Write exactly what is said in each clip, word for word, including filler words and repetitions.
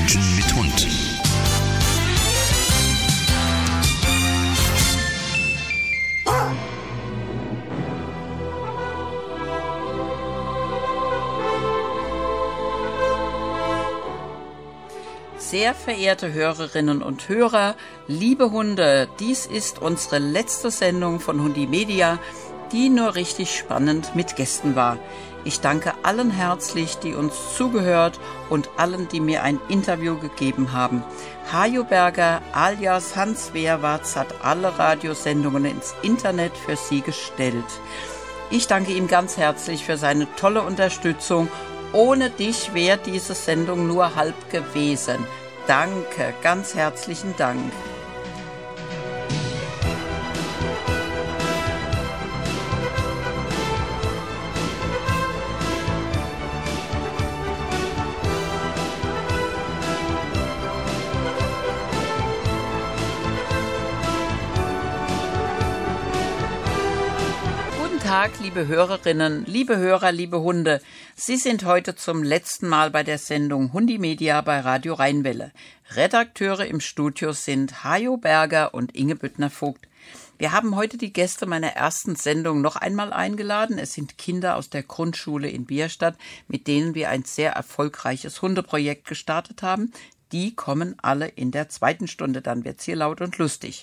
Menschen mit Hund. Sehr verehrte Hörerinnen und Hörer, liebe Hunde, dies ist unsere letzte Sendung von Hundimedia, die nur richtig spannend mit Gästen war. Ich danke allen herzlich, die uns zugehört und allen, die mir ein Interview gegeben haben. Hajo Berger alias Hans Wehrwatz hat alle Radiosendungen ins Internet für Sie gestellt. Ich danke ihm ganz herzlich für seine tolle Unterstützung. Ohne dich wäre diese Sendung nur halb gewesen. Danke, ganz herzlichen Dank. Guten Tag, liebe Hörerinnen, liebe Hörer, liebe Hunde. Sie sind heute zum letzten Mal bei der Sendung Hundimedia bei Radio Rheinwelle. Redakteure im Studio sind Hajo Berger und Inge Büttner-Vogt. Wir haben heute die Gäste meiner ersten Sendung noch einmal eingeladen. Es sind Kinder aus der Grundschule in Bierstadt, mit denen wir ein sehr erfolgreiches Hundeprojekt gestartet haben. Die kommen alle in der zweiten Stunde, dann wird's hier laut und lustig.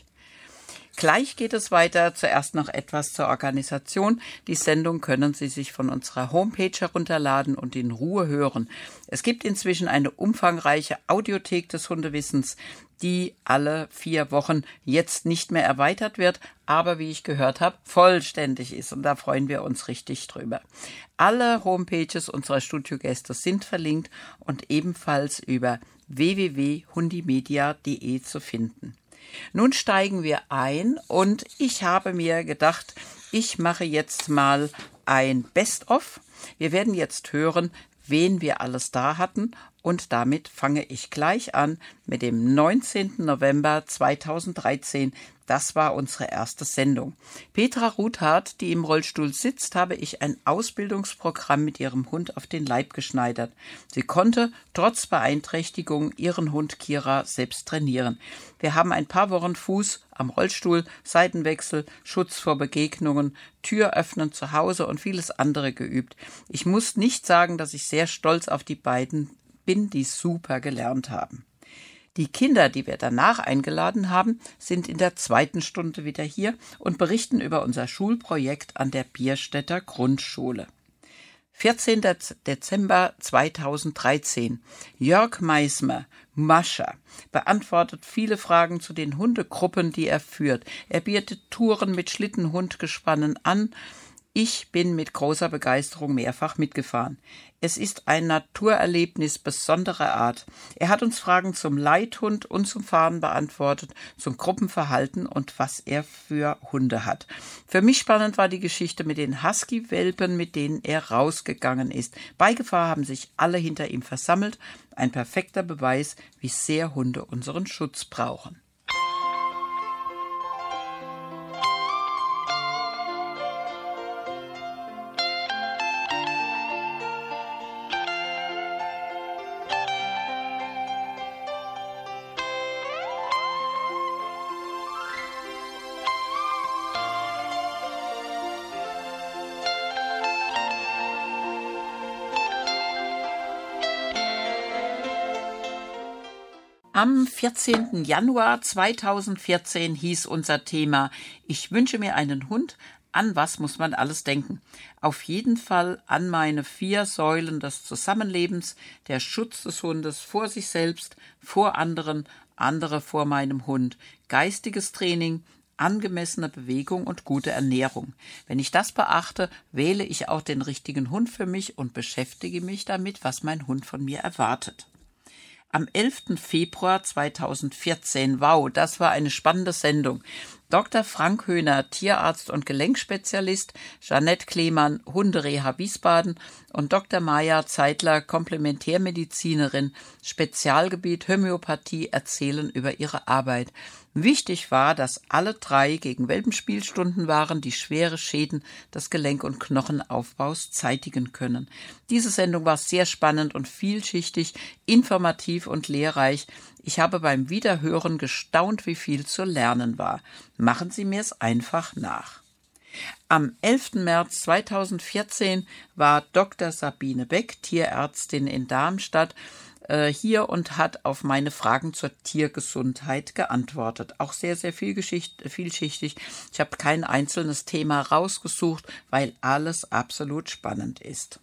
Gleich geht es weiter. Zuerst noch etwas zur Organisation. Die Sendung können Sie sich von unserer Homepage herunterladen und in Ruhe hören. Es gibt inzwischen eine umfangreiche Audiothek des Hundewissens, die alle vier Wochen jetzt nicht mehr erweitert wird, aber wie ich gehört habe, vollständig ist. Und da freuen wir uns richtig drüber. Alle Homepages unserer Studiogäste sind verlinkt und ebenfalls über w w w punkt hundimedia punkt d e zu finden. Nun steigen wir ein und ich habe mir gedacht, ich mache jetzt mal ein Best-of. Wir werden jetzt hören, wen wir alles da hatten und damit fange ich gleich an mit dem neunzehnten November zweitausenddreizehn. Das war unsere erste Sendung. Petra Ruthardt, die im Rollstuhl sitzt, habe ich ein Ausbildungsprogramm mit ihrem Hund auf den Leib geschneidert. Sie konnte trotz Beeinträchtigung ihren Hund Kira selbst trainieren. Wir haben ein paar Wochen Fuß am Rollstuhl, Seitenwechsel, Schutz vor Begegnungen, Tür öffnen zu Hause und vieles andere geübt. Ich muss nicht sagen, dass ich sehr stolz auf die beiden bin, die super gelernt haben. Die Kinder, die wir danach eingeladen haben, sind in der zweiten Stunde wieder hier und berichten über unser Schulprojekt an der Bierstädter Grundschule. vierzehnten Dezember zweitausenddreizehn. Jörg Meismer, Mascha, beantwortet viele Fragen zu den Hundegruppen, die er führt. Er bietet Touren mit Schlittenhundgespannen an. Ich bin mit großer Begeisterung mehrfach mitgefahren. Es ist ein Naturerlebnis besonderer Art. Er hat uns Fragen zum Leithund und zum Fahren beantwortet, zum Gruppenverhalten und was er für Hunde hat. Für mich spannend war die Geschichte mit den Husky-Welpen, mit denen er rausgegangen ist. Bei Gefahr haben sich alle hinter ihm versammelt. Ein perfekter Beweis, wie sehr Hunde unseren Schutz brauchen. Am vierzehnten Januar zweitausendvierzehn hieß unser Thema „Ich wünsche mir einen Hund. An was muss man alles denken?" Auf jeden Fall an meine vier Säulen des Zusammenlebens, der Schutz des Hundes vor sich selbst, vor anderen, andere vor meinem Hund, geistiges Training, angemessene Bewegung und gute Ernährung. Wenn ich das beachte, wähle ich auch den richtigen Hund für mich und beschäftige mich damit, was mein Hund von mir erwartet. Am elften Februar zweitausendvierzehn, wow, das war eine spannende Sendung. Doktor Frank Höhner, Tierarzt und Gelenkspezialist, Jeanette Klemann, Hundereha Wiesbaden und Doktor Maja Zeitler, Komplementärmedizinerin, Spezialgebiet Homöopathie, erzählen über ihre Arbeit. Wichtig war, dass alle drei gegen Welpenspielstunden waren, die schwere Schäden des Gelenk- und Knochenaufbaus zeitigen können. Diese Sendung war sehr spannend und vielschichtig, informativ und lehrreich. Ich habe beim Wiederhören gestaunt, wie viel zu lernen war. Machen Sie mir es einfach nach. Am elften März zweitausendvierzehn war Doktor Sabine Beck, Tierärztin in Darmstadt, hier und hat auf meine Fragen zur Tiergesundheit geantwortet. Auch sehr, sehr viel Geschicht, vielschichtig. Ich habe kein einzelnes Thema rausgesucht, weil alles absolut spannend ist.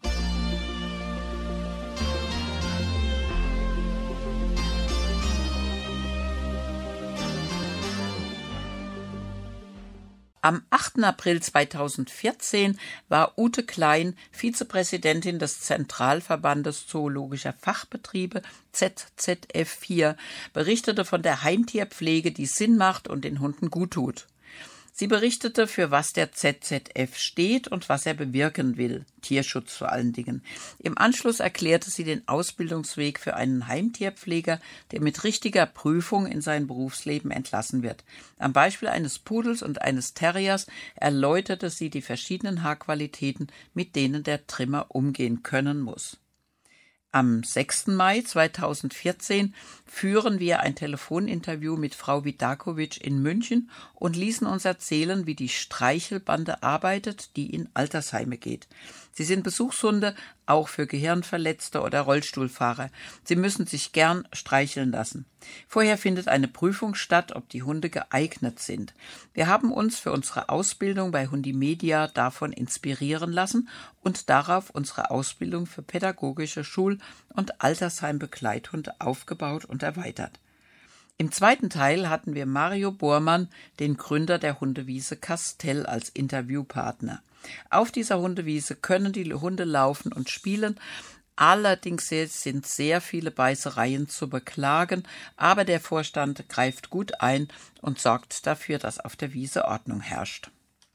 Am achten April zweitausendvierzehn war Ute Klein, Vizepräsidentin des Zentralverbandes Zoologischer Fachbetriebe Z Z F vier, berichtete von der Heimtierpflege, die Sinn macht und den Hunden gut tut. Sie berichtete, für was der Z Z F steht und was er bewirken will, Tierschutz vor allen Dingen. Im Anschluss erklärte sie den Ausbildungsweg für einen Heimtierpfleger, der mit richtiger Prüfung in sein Berufsleben entlassen wird. Am Beispiel eines Pudels und eines Terriers erläuterte sie die verschiedenen Haarqualitäten, mit denen der Trimmer umgehen können muss. Am sechsten Mai zweitausendvierzehn führen wir ein Telefoninterview mit Frau Vidakovic in München und ließen uns erzählen, wie die Streichelbande arbeitet, die in Altersheime geht. Sie sind Besuchshunde, auch für Gehirnverletzte oder Rollstuhlfahrer. Sie müssen sich gern streicheln lassen. Vorher findet eine Prüfung statt, ob die Hunde geeignet sind. Wir haben uns für unsere Ausbildung bei Hundimedia davon inspirieren lassen und darauf unsere Ausbildung für pädagogische Schul- und Altersheimbegleithunde aufgebaut und erweitert. Im zweiten Teil hatten wir Mario Bormann, den Gründer der Hundewiese Kastel, als Interviewpartner. Auf dieser Hundewiese können die Hunde laufen und spielen. Allerdings sind sehr viele Beißereien zu beklagen, aber der Vorstand greift gut ein und sorgt dafür, dass auf der Wiese Ordnung herrscht.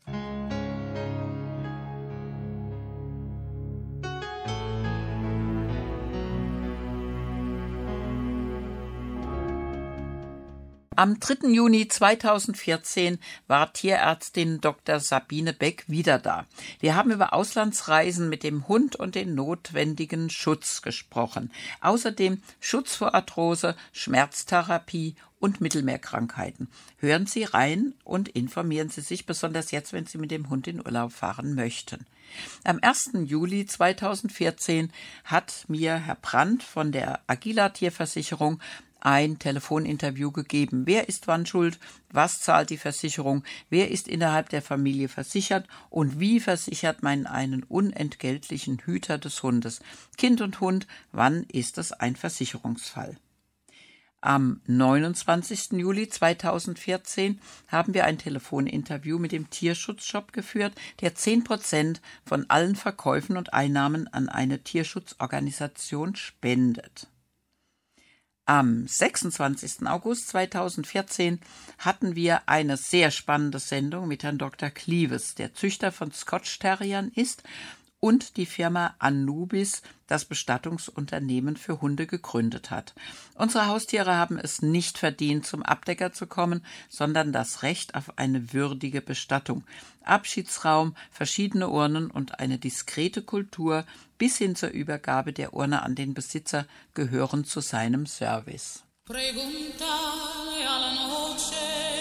Am dritten Juni zweitausendvierzehn war Tierärztin Doktor Sabine Beck wieder da. Wir haben über Auslandsreisen mit dem Hund und den notwendigen Schutz gesprochen. Außerdem Schutz vor Arthrose, Schmerztherapie und Mittelmeerkrankheiten. Hören Sie rein und informieren Sie sich, besonders jetzt, wenn Sie mit dem Hund in Urlaub fahren möchten. Am ersten Juli zweitausendvierzehn hat mir Herr Brandt von der Agila Tierversicherung ein Telefoninterview gegeben. Wer ist wann schuld? Was zahlt die Versicherung? Wer ist innerhalb der Familie versichert? Und wie versichert man einen unentgeltlichen Hüter des Hundes? Kind und Hund, wann ist es ein Versicherungsfall? Am neunundzwanzigsten Juli zweitausendvierzehn haben wir ein Telefoninterview mit dem Tierschutzshop geführt, der zehn Prozent von allen Verkäufen und Einnahmen an eine Tierschutzorganisation spendet. Am sechsundzwanzigsten August zweitausendvierzehn hatten wir eine sehr spannende Sendung mit Herrn Doktor Cleaves, der Züchter von Scotch Terriern ist und die Firma Anubis, das Bestattungsunternehmen für Hunde, gegründet hat. Unsere Haustiere haben es nicht verdient, zum Abdecker zu kommen, sondern das Recht auf eine würdige Bestattung. Abschiedsraum, verschiedene Urnen und eine diskrete Kultur bis hin zur Übergabe der Urne an den Besitzer gehören zu seinem Service. Preguntale alla noce,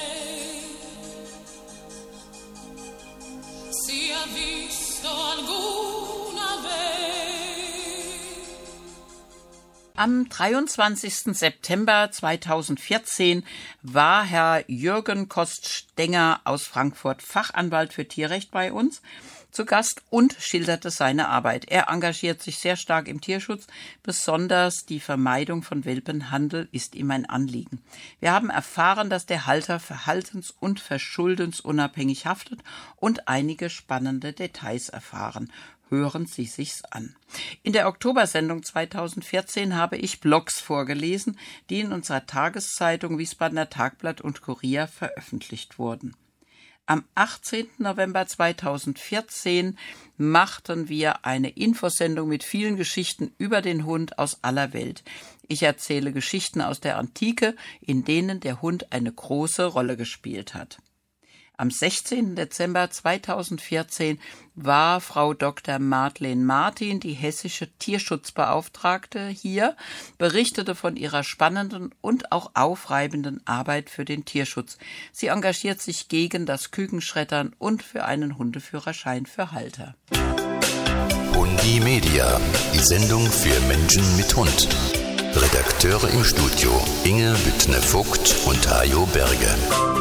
si ha visto alguna vez. Am dreiundzwanzigsten September zweitausendvierzehn war Herr Jürgen Kost-Stenger aus Frankfurt, Fachanwalt für Tierrecht, bei uns zu Gast und schilderte seine Arbeit. Er engagiert sich sehr stark im Tierschutz, besonders die Vermeidung von Welpenhandel ist ihm ein Anliegen. Wir haben erfahren, dass der Halter verhaltens- und verschuldensunabhängig haftet und einige spannende Details erfahren. Hören Sie sich's an. In der Oktobersendung zweitausendvierzehn habe ich Blogs vorgelesen, die in unserer Tageszeitung Wiesbadener Tagblatt und Kurier veröffentlicht wurden. Am achtzehnten November zweitausendvierzehn machten wir eine Infosendung mit vielen Geschichten über den Hund aus aller Welt. Ich erzähle Geschichten aus der Antike, in denen der Hund eine große Rolle gespielt hat. Am sechzehnten Dezember zweitausendvierzehn war Frau Doktor Madeleine Martin, die hessische Tierschutzbeauftragte, hier, berichtete von ihrer spannenden und auch aufreibenden Arbeit für den Tierschutz. Sie engagiert sich gegen das Kükenschreddern und für einen Hundeführerschein für Halter. Hundi Media, die Sendung für Menschen mit Hund. Redakteure im Studio Inge Büttner-Vogt und Hajo Berger.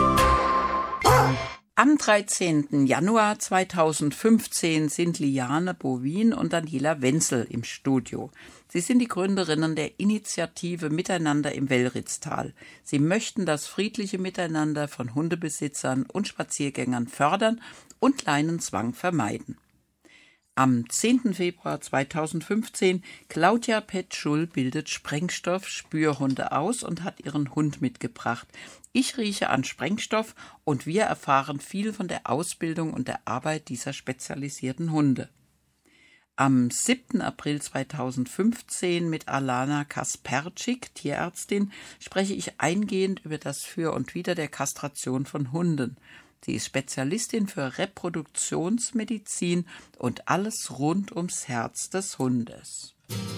Am dreizehnten Januar zweitausendfünfzehn sind Liane Bovin und Daniela Wenzel im Studio. Sie sind die Gründerinnen der Initiative Miteinander im Wellritztal. Sie möchten das friedliche Miteinander von Hundebesitzern und Spaziergängern fördern und Leinenzwang vermeiden. Am zehnten Februar zweitausendfünfzehn, Claudia Petschul bildet Sprengstoff-Spürhunde aus und hat ihren Hund mitgebracht. Ich rieche an Sprengstoff und wir erfahren viel von der Ausbildung und der Arbeit dieser spezialisierten Hunde. Am siebten April zweitausendfünfzehn mit Alana Kasperczyk, Tierärztin, spreche ich eingehend über das Für und Wider der Kastration von Hunden. Sie ist Spezialistin für Reproduktionsmedizin und alles rund ums Herz des Hundes.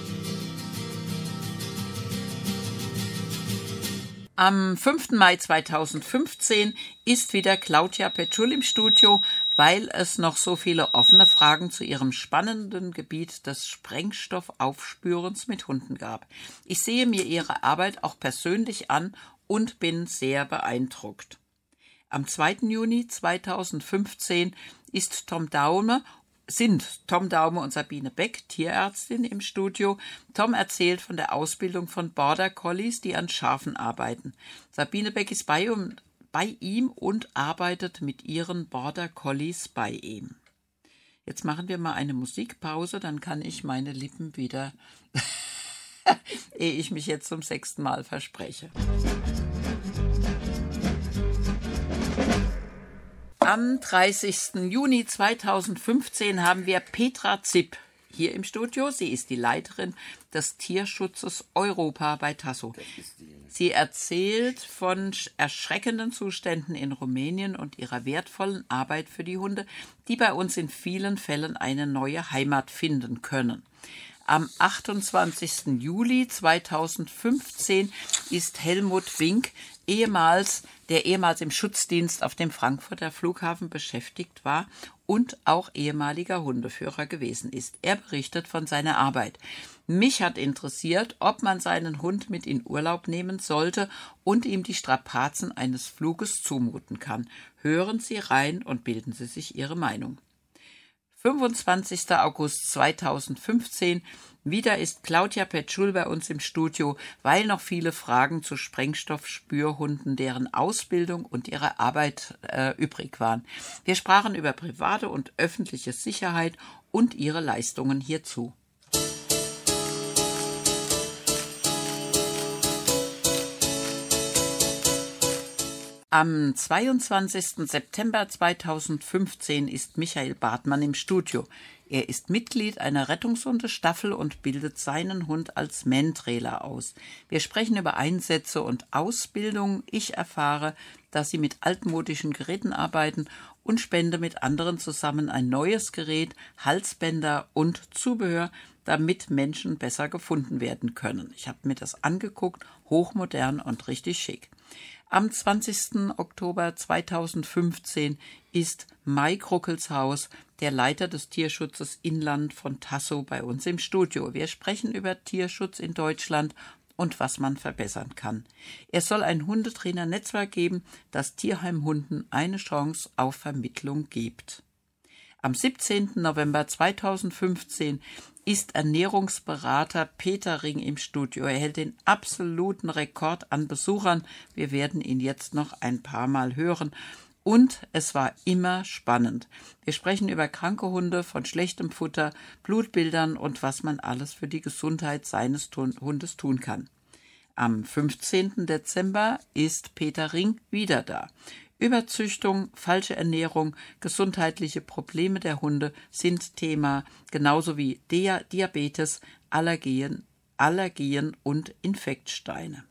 Am fünften Mai zweitausendfünfzehn ist wieder Claudia Petschul im Studio, weil es noch so viele offene Fragen zu ihrem spannenden Gebiet des Sprengstoffaufspürens mit Hunden gab. Ich sehe mir ihre Arbeit auch persönlich an und bin sehr beeindruckt. Am zweiten Juni zweitausendfünfzehn ist Tom Daume, sind Tom Daume und Sabine Beck, Tierärztin, im Studio. Tom erzählt von der Ausbildung von Border Collies, die an Schafen arbeiten. Sabine Beck ist bei, um, bei ihm und arbeitet mit ihren Border Collies bei ihm. Jetzt machen wir mal eine Musikpause, dann kann ich meine Lippen wieder, ehe ich mich jetzt zum sechsten Mal verspreche. Am dreißigsten Juni zweitausendfünfzehn haben wir Petra Zipp hier im Studio. Sie ist die Leiterin des Tierschutzes Europa bei Tasso. Sie erzählt von erschreckenden Zuständen in Rumänien und ihrer wertvollen Arbeit für die Hunde, die bei uns in vielen Fällen eine neue Heimat finden können. Am achtundzwanzigsten Juli zweitausendfünfzehn ist Helmut Wink, ehemals, der ehemals im Schutzdienst auf dem Frankfurter Flughafen beschäftigt war und auch ehemaliger Hundeführer gewesen ist. Er berichtet von seiner Arbeit. Mich hat interessiert, ob man seinen Hund mit in Urlaub nehmen sollte und ihm die Strapazen eines Fluges zumuten kann. Hören Sie rein und bilden Sie sich Ihre Meinung. fünfundzwanzigsten August zweitausendfünfzehn. Wieder ist Claudia Petschul bei uns im Studio, weil noch viele Fragen zu Sprengstoffspürhunden, deren Ausbildung und ihrer Arbeit äh, übrig waren. Wir sprachen über private und öffentliche Sicherheit und ihre Leistungen hierzu. Am zweiundzwanzigsten September zweitausendfünfzehn ist Michael Bartmann im Studio. Er ist Mitglied einer Rettungshundestaffel und bildet seinen Hund als Mantrailer aus. Wir sprechen über Einsätze und Ausbildung. Ich erfahre, dass sie mit altmodischen Geräten arbeiten und spende mit anderen zusammen ein neues Gerät, Halsbänder und Zubehör, damit Menschen besser gefunden werden können. Ich habe mir das angeguckt, hochmodern und richtig schick. Am zwanzigsten Oktober zweitausendfünfzehn ist Mike Ruckelshaus, der Leiter des Tierschutzes Inland von Tasso, bei uns im Studio. Wir sprechen über Tierschutz in Deutschland und was man verbessern kann. Er soll ein Hundetrainer-Netzwerk geben, das Tierheimhunden eine Chance auf Vermittlung gibt. Am siebzehnten November zweitausendfünfzehn ist Ernährungsberater Peter Ring im Studio. Er hält den absoluten Rekord an Besuchern. Wir werden ihn jetzt noch ein paar Mal hören. Und es war immer spannend. Wir sprechen über kranke Hunde, von schlechtem Futter, Blutbildern und was man alles für die Gesundheit seines Hundes tun kann. Am fünfzehnten Dezember ist Peter Ring wieder da. Überzüchtung, falsche Ernährung, gesundheitliche Probleme der Hunde sind Thema, genauso wie Dia- Diabetes, Allergien, Allergien und Infektsteine.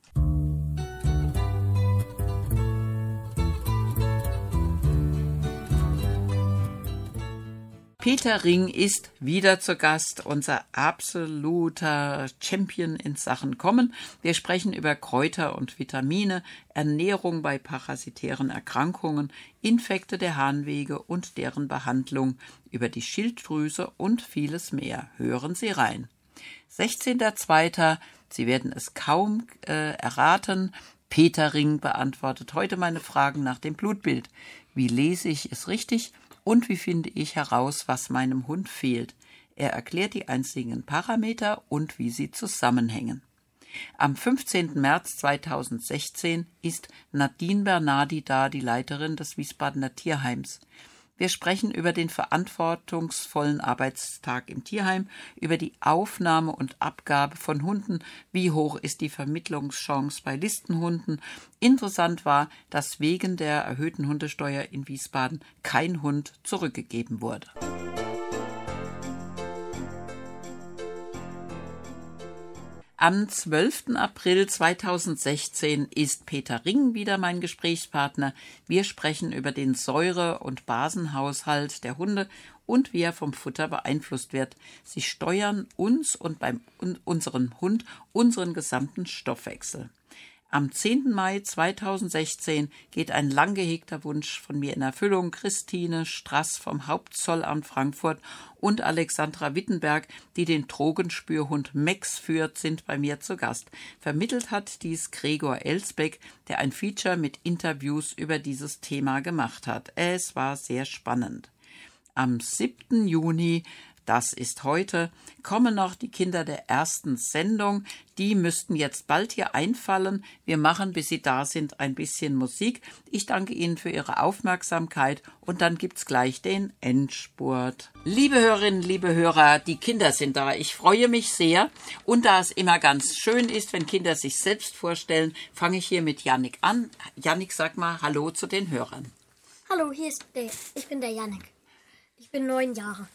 Peter Ring ist wieder zu Gast, unser absoluter Champion in Sachen Kommen. Wir sprechen über Kräuter und Vitamine, Ernährung bei parasitären Erkrankungen, Infekte der Harnwege und deren Behandlung, über die Schilddrüse und vieles mehr. Hören Sie rein. sechzehnter zweiter Sie werden es kaum äh, erraten. Peter Ring beantwortet heute meine Fragen nach dem Blutbild. Wie lese ich es richtig? Und wie finde ich heraus, was meinem Hund fehlt? Er erklärt die einzelnen Parameter und wie sie zusammenhängen. Am fünfzehnten März zweitausendsechzehn ist Nadine Bernardi da, die Leiterin des Wiesbadener Tierheims. Wir sprechen über den verantwortungsvollen Arbeitstag im Tierheim, über die Aufnahme und Abgabe von Hunden, wie hoch ist die Vermittlungschance bei Listenhunden. Interessant war, dass wegen der erhöhten Hundesteuer in Wiesbaden kein Hund zurückgegeben wurde. Am zwölften April zweitausendsechzehn ist Peter Ring wieder mein Gesprächspartner. Wir sprechen über den Säure- und Basenhaushalt der Hunde und wie er vom Futter beeinflusst wird. Sie steuern uns und beim unserem Hund unseren gesamten Stoffwechsel. Am zehnten Mai zweitausendsechzehn geht ein lang gehegter Wunsch von mir in Erfüllung. Christine Strass vom Hauptzollamt Frankfurt und Alexandra Wittenberg, die den Drogenspürhund Max führt, sind bei mir zu Gast. Vermittelt hat dies Gregor Elsbeck, der ein Feature mit Interviews über dieses Thema gemacht hat. Es war sehr spannend. Am siebten Juni, das ist heute, kommen noch die Kinder der ersten Sendung. Die müssten jetzt bald hier einfallen. Wir machen, bis sie da sind, ein bisschen Musik. Ich danke Ihnen für Ihre Aufmerksamkeit und dann gibt's gleich den Endspurt. Liebe Hörerinnen, liebe Hörer, die Kinder sind da. Ich freue mich sehr. Und da es immer ganz schön ist, wenn Kinder sich selbst vorstellen, fange ich hier mit Jannik an. Jannik, sag mal Hallo zu den Hörern. Hallo, hier ist der. Ich bin der Jannik. Ich bin neun Jahre.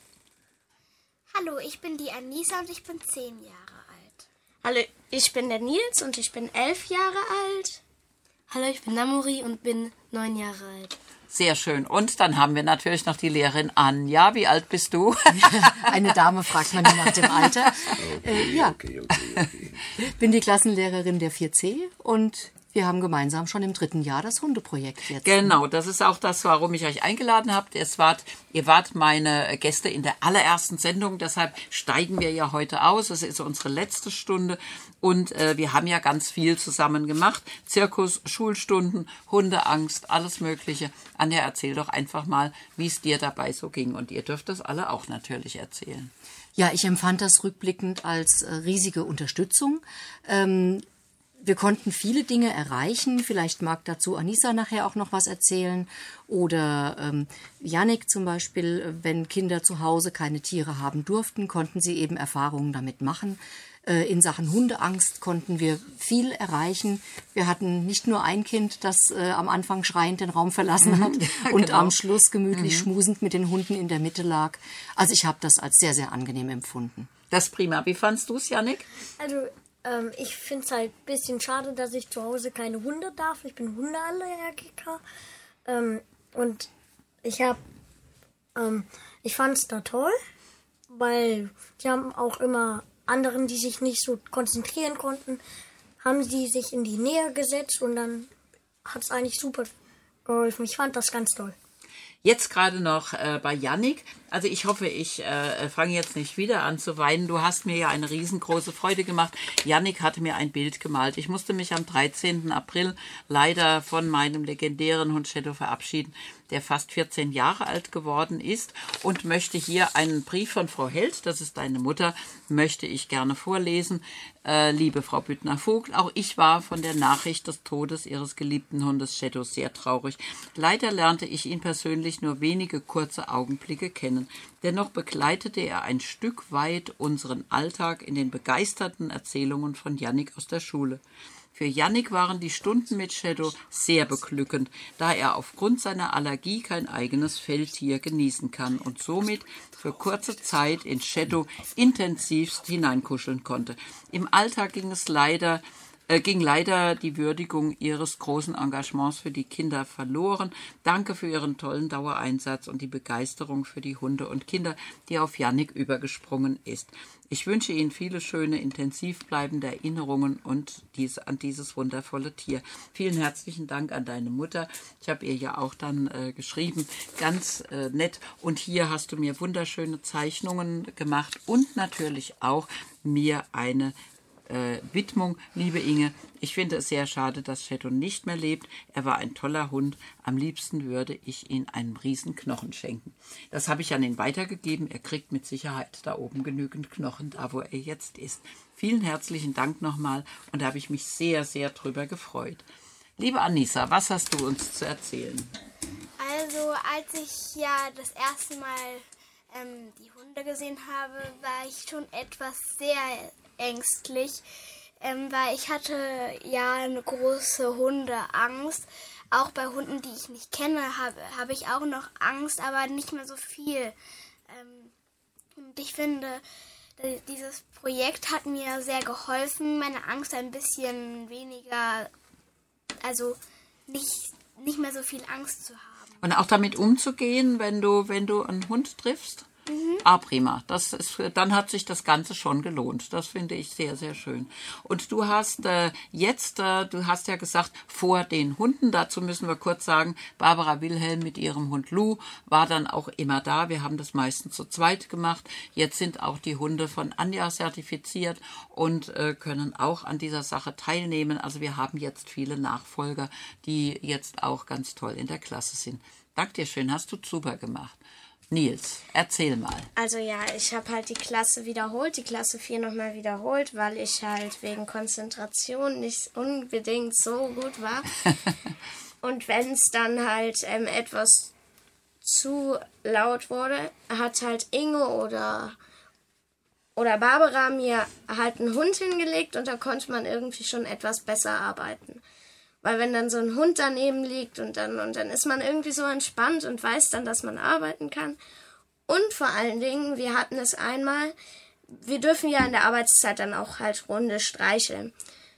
Hallo, ich bin die Anissa und ich bin zehn Jahre alt. Hallo, ich bin der Nils und ich bin elf Jahre alt. Hallo, ich bin Namuri und bin neun Jahre alt. Sehr schön. Und dann haben wir natürlich noch die Lehrerin Anja. Wie alt bist du? Eine Dame fragt man nach dem Alter. Okay, äh, ja. okay, okay, okay. Bin die Klassenlehrerin der vier C und wir haben gemeinsam schon im dritten Jahr das Hundeprojekt jetzt. Genau, das ist auch das, warum ich euch eingeladen habe. Es wart, ihr wart meine Gäste in der allerersten Sendung, deshalb steigen wir ja heute aus. Es ist unsere letzte Stunde und äh, wir haben ja ganz viel zusammen gemacht. Zirkus, Schulstunden, Hundeangst, alles Mögliche. Anja, erzähl doch einfach mal, wie es dir dabei so ging. Und ihr dürft das alle auch natürlich erzählen. Ja, ich empfand das rückblickend als äh, riesige Unterstützung. Ähm, Wir konnten viele Dinge erreichen. Vielleicht mag dazu Anissa nachher auch noch was erzählen. Oder ähm, Jannik zum Beispiel, wenn Kinder zu Hause keine Tiere haben durften, konnten sie eben Erfahrungen damit machen. Äh, in Sachen Hundeangst konnten wir viel erreichen. Wir hatten nicht nur ein Kind, das äh, am Anfang schreiend den Raum verlassen hat ja, und genau. am Schluss gemütlich Mhm. schmusend mit den Hunden in der Mitte lag. Also ich habe das als sehr, sehr angenehm empfunden. Das ist prima. Wie fandst du es, Jannik? Also, ähm, ich finde es halt ein bisschen schade, dass ich zu Hause keine Hunde darf. Ich bin Hundeallergiker. Ähm, und ich habe, ähm, ich fand es da toll, weil die haben auch immer anderen, die sich nicht so konzentrieren konnten, haben sie sich in die Nähe gesetzt und dann hat es eigentlich super geholfen. Ich fand das ganz toll. Jetzt gerade noch äh, bei Jannik. Also ich hoffe, ich äh, fange jetzt nicht wieder an zu weinen. Du hast mir ja eine riesengroße Freude gemacht. Jannik hatte mir ein Bild gemalt. Ich musste mich am dreizehnten April leider von meinem legendären Hund Shadow verabschieden, der fast vierzehn Jahre alt geworden ist, und möchte hier einen Brief von Frau Held, das ist deine Mutter, möchte ich gerne vorlesen. Äh, liebe Frau Büttner-Vogt, auch ich war von der Nachricht des Todes Ihres geliebten Hundes Shadow sehr traurig. Leider lernte ich ihn persönlich nur wenige kurze Augenblicke kennen. Dennoch begleitete er ein Stück weit unseren Alltag in den begeisterten Erzählungen von Jannik aus der Schule. Für Jannik waren die Stunden mit Shadow sehr beglückend, da er aufgrund seiner Allergie kein eigenes Feldtier genießen kann und somit für kurze Zeit in Shadow intensivst hineinkuscheln konnte. Im Alltag ging es leider äh, ging leider die Würdigung Ihres großen Engagements für die Kinder verloren. Danke für Ihren tollen Dauereinsatz und die Begeisterung für die Hunde und Kinder, die auf Jannik übergesprungen ist. Ich wünsche Ihnen viele schöne, intensiv bleibende Erinnerungen und diese, an dieses wundervolle Tier. Vielen herzlichen Dank an deine Mutter. Ich habe ihr ja auch dann äh, geschrieben, ganz äh, nett. Und hier hast du mir wunderschöne Zeichnungen gemacht und natürlich auch mir eine Äh, Widmung. Liebe Inge, ich finde es sehr schade, dass Shadow nicht mehr lebt. Er war ein toller Hund. Am liebsten würde ich ihm einen riesen Knochen schenken. Das habe ich an ihn weitergegeben. Er kriegt mit Sicherheit da oben genügend Knochen, da wo er jetzt ist. Vielen herzlichen Dank nochmal, und da habe ich mich sehr, sehr drüber gefreut. Liebe Anissa, was hast du uns zu erzählen? Also, als ich ja das erste Mal ähm, die Hunde gesehen habe, war ich schon etwas sehr ängstlich, ähm, weil ich hatte ja eine große Hundeangst. Auch bei Hunden, die ich nicht kenne, habe, habe ich auch noch Angst, aber nicht mehr so viel. Ähm, und ich finde, dieses Projekt hat mir sehr geholfen, meine Angst ein bisschen weniger, also nicht, nicht mehr so viel Angst zu haben. Und auch damit umzugehen, wenn du, wenn du einen Hund triffst? Mhm. Ah, prima. Das ist, dann hat sich das Ganze schon gelohnt. Das finde ich sehr, sehr schön. Und du hast äh, jetzt, äh, du hast ja gesagt, vor den Hunden, dazu müssen wir kurz sagen, Barbara Wilhelm mit ihrem Hund Lou war dann auch immer da. Wir haben das meistens zu zweit gemacht. Jetzt sind auch die Hunde von Anja zertifiziert und äh, können auch an dieser Sache teilnehmen. Also wir haben jetzt viele Nachfolger, die jetzt auch ganz toll in der Klasse sind. Dank dir schön, hast du super gemacht. Nils, erzähl mal. Also ja, ich habe halt die Klasse wiederholt, die Klasse vier nochmal wiederholt, weil ich halt wegen Konzentration nicht unbedingt so gut war. Und wenn es dann halt ähm, etwas zu laut wurde, hat halt Inge oder, oder Barbara mir halt einen Hund hingelegt und da konnte man irgendwie schon etwas besser arbeiten. Weil wenn dann so ein Hund daneben liegt und dann, und dann ist man irgendwie so entspannt und weiß dann, dass man arbeiten kann. Und vor allen Dingen, wir hatten es einmal, wir dürfen ja in der Arbeitszeit dann auch halt Hunde streicheln.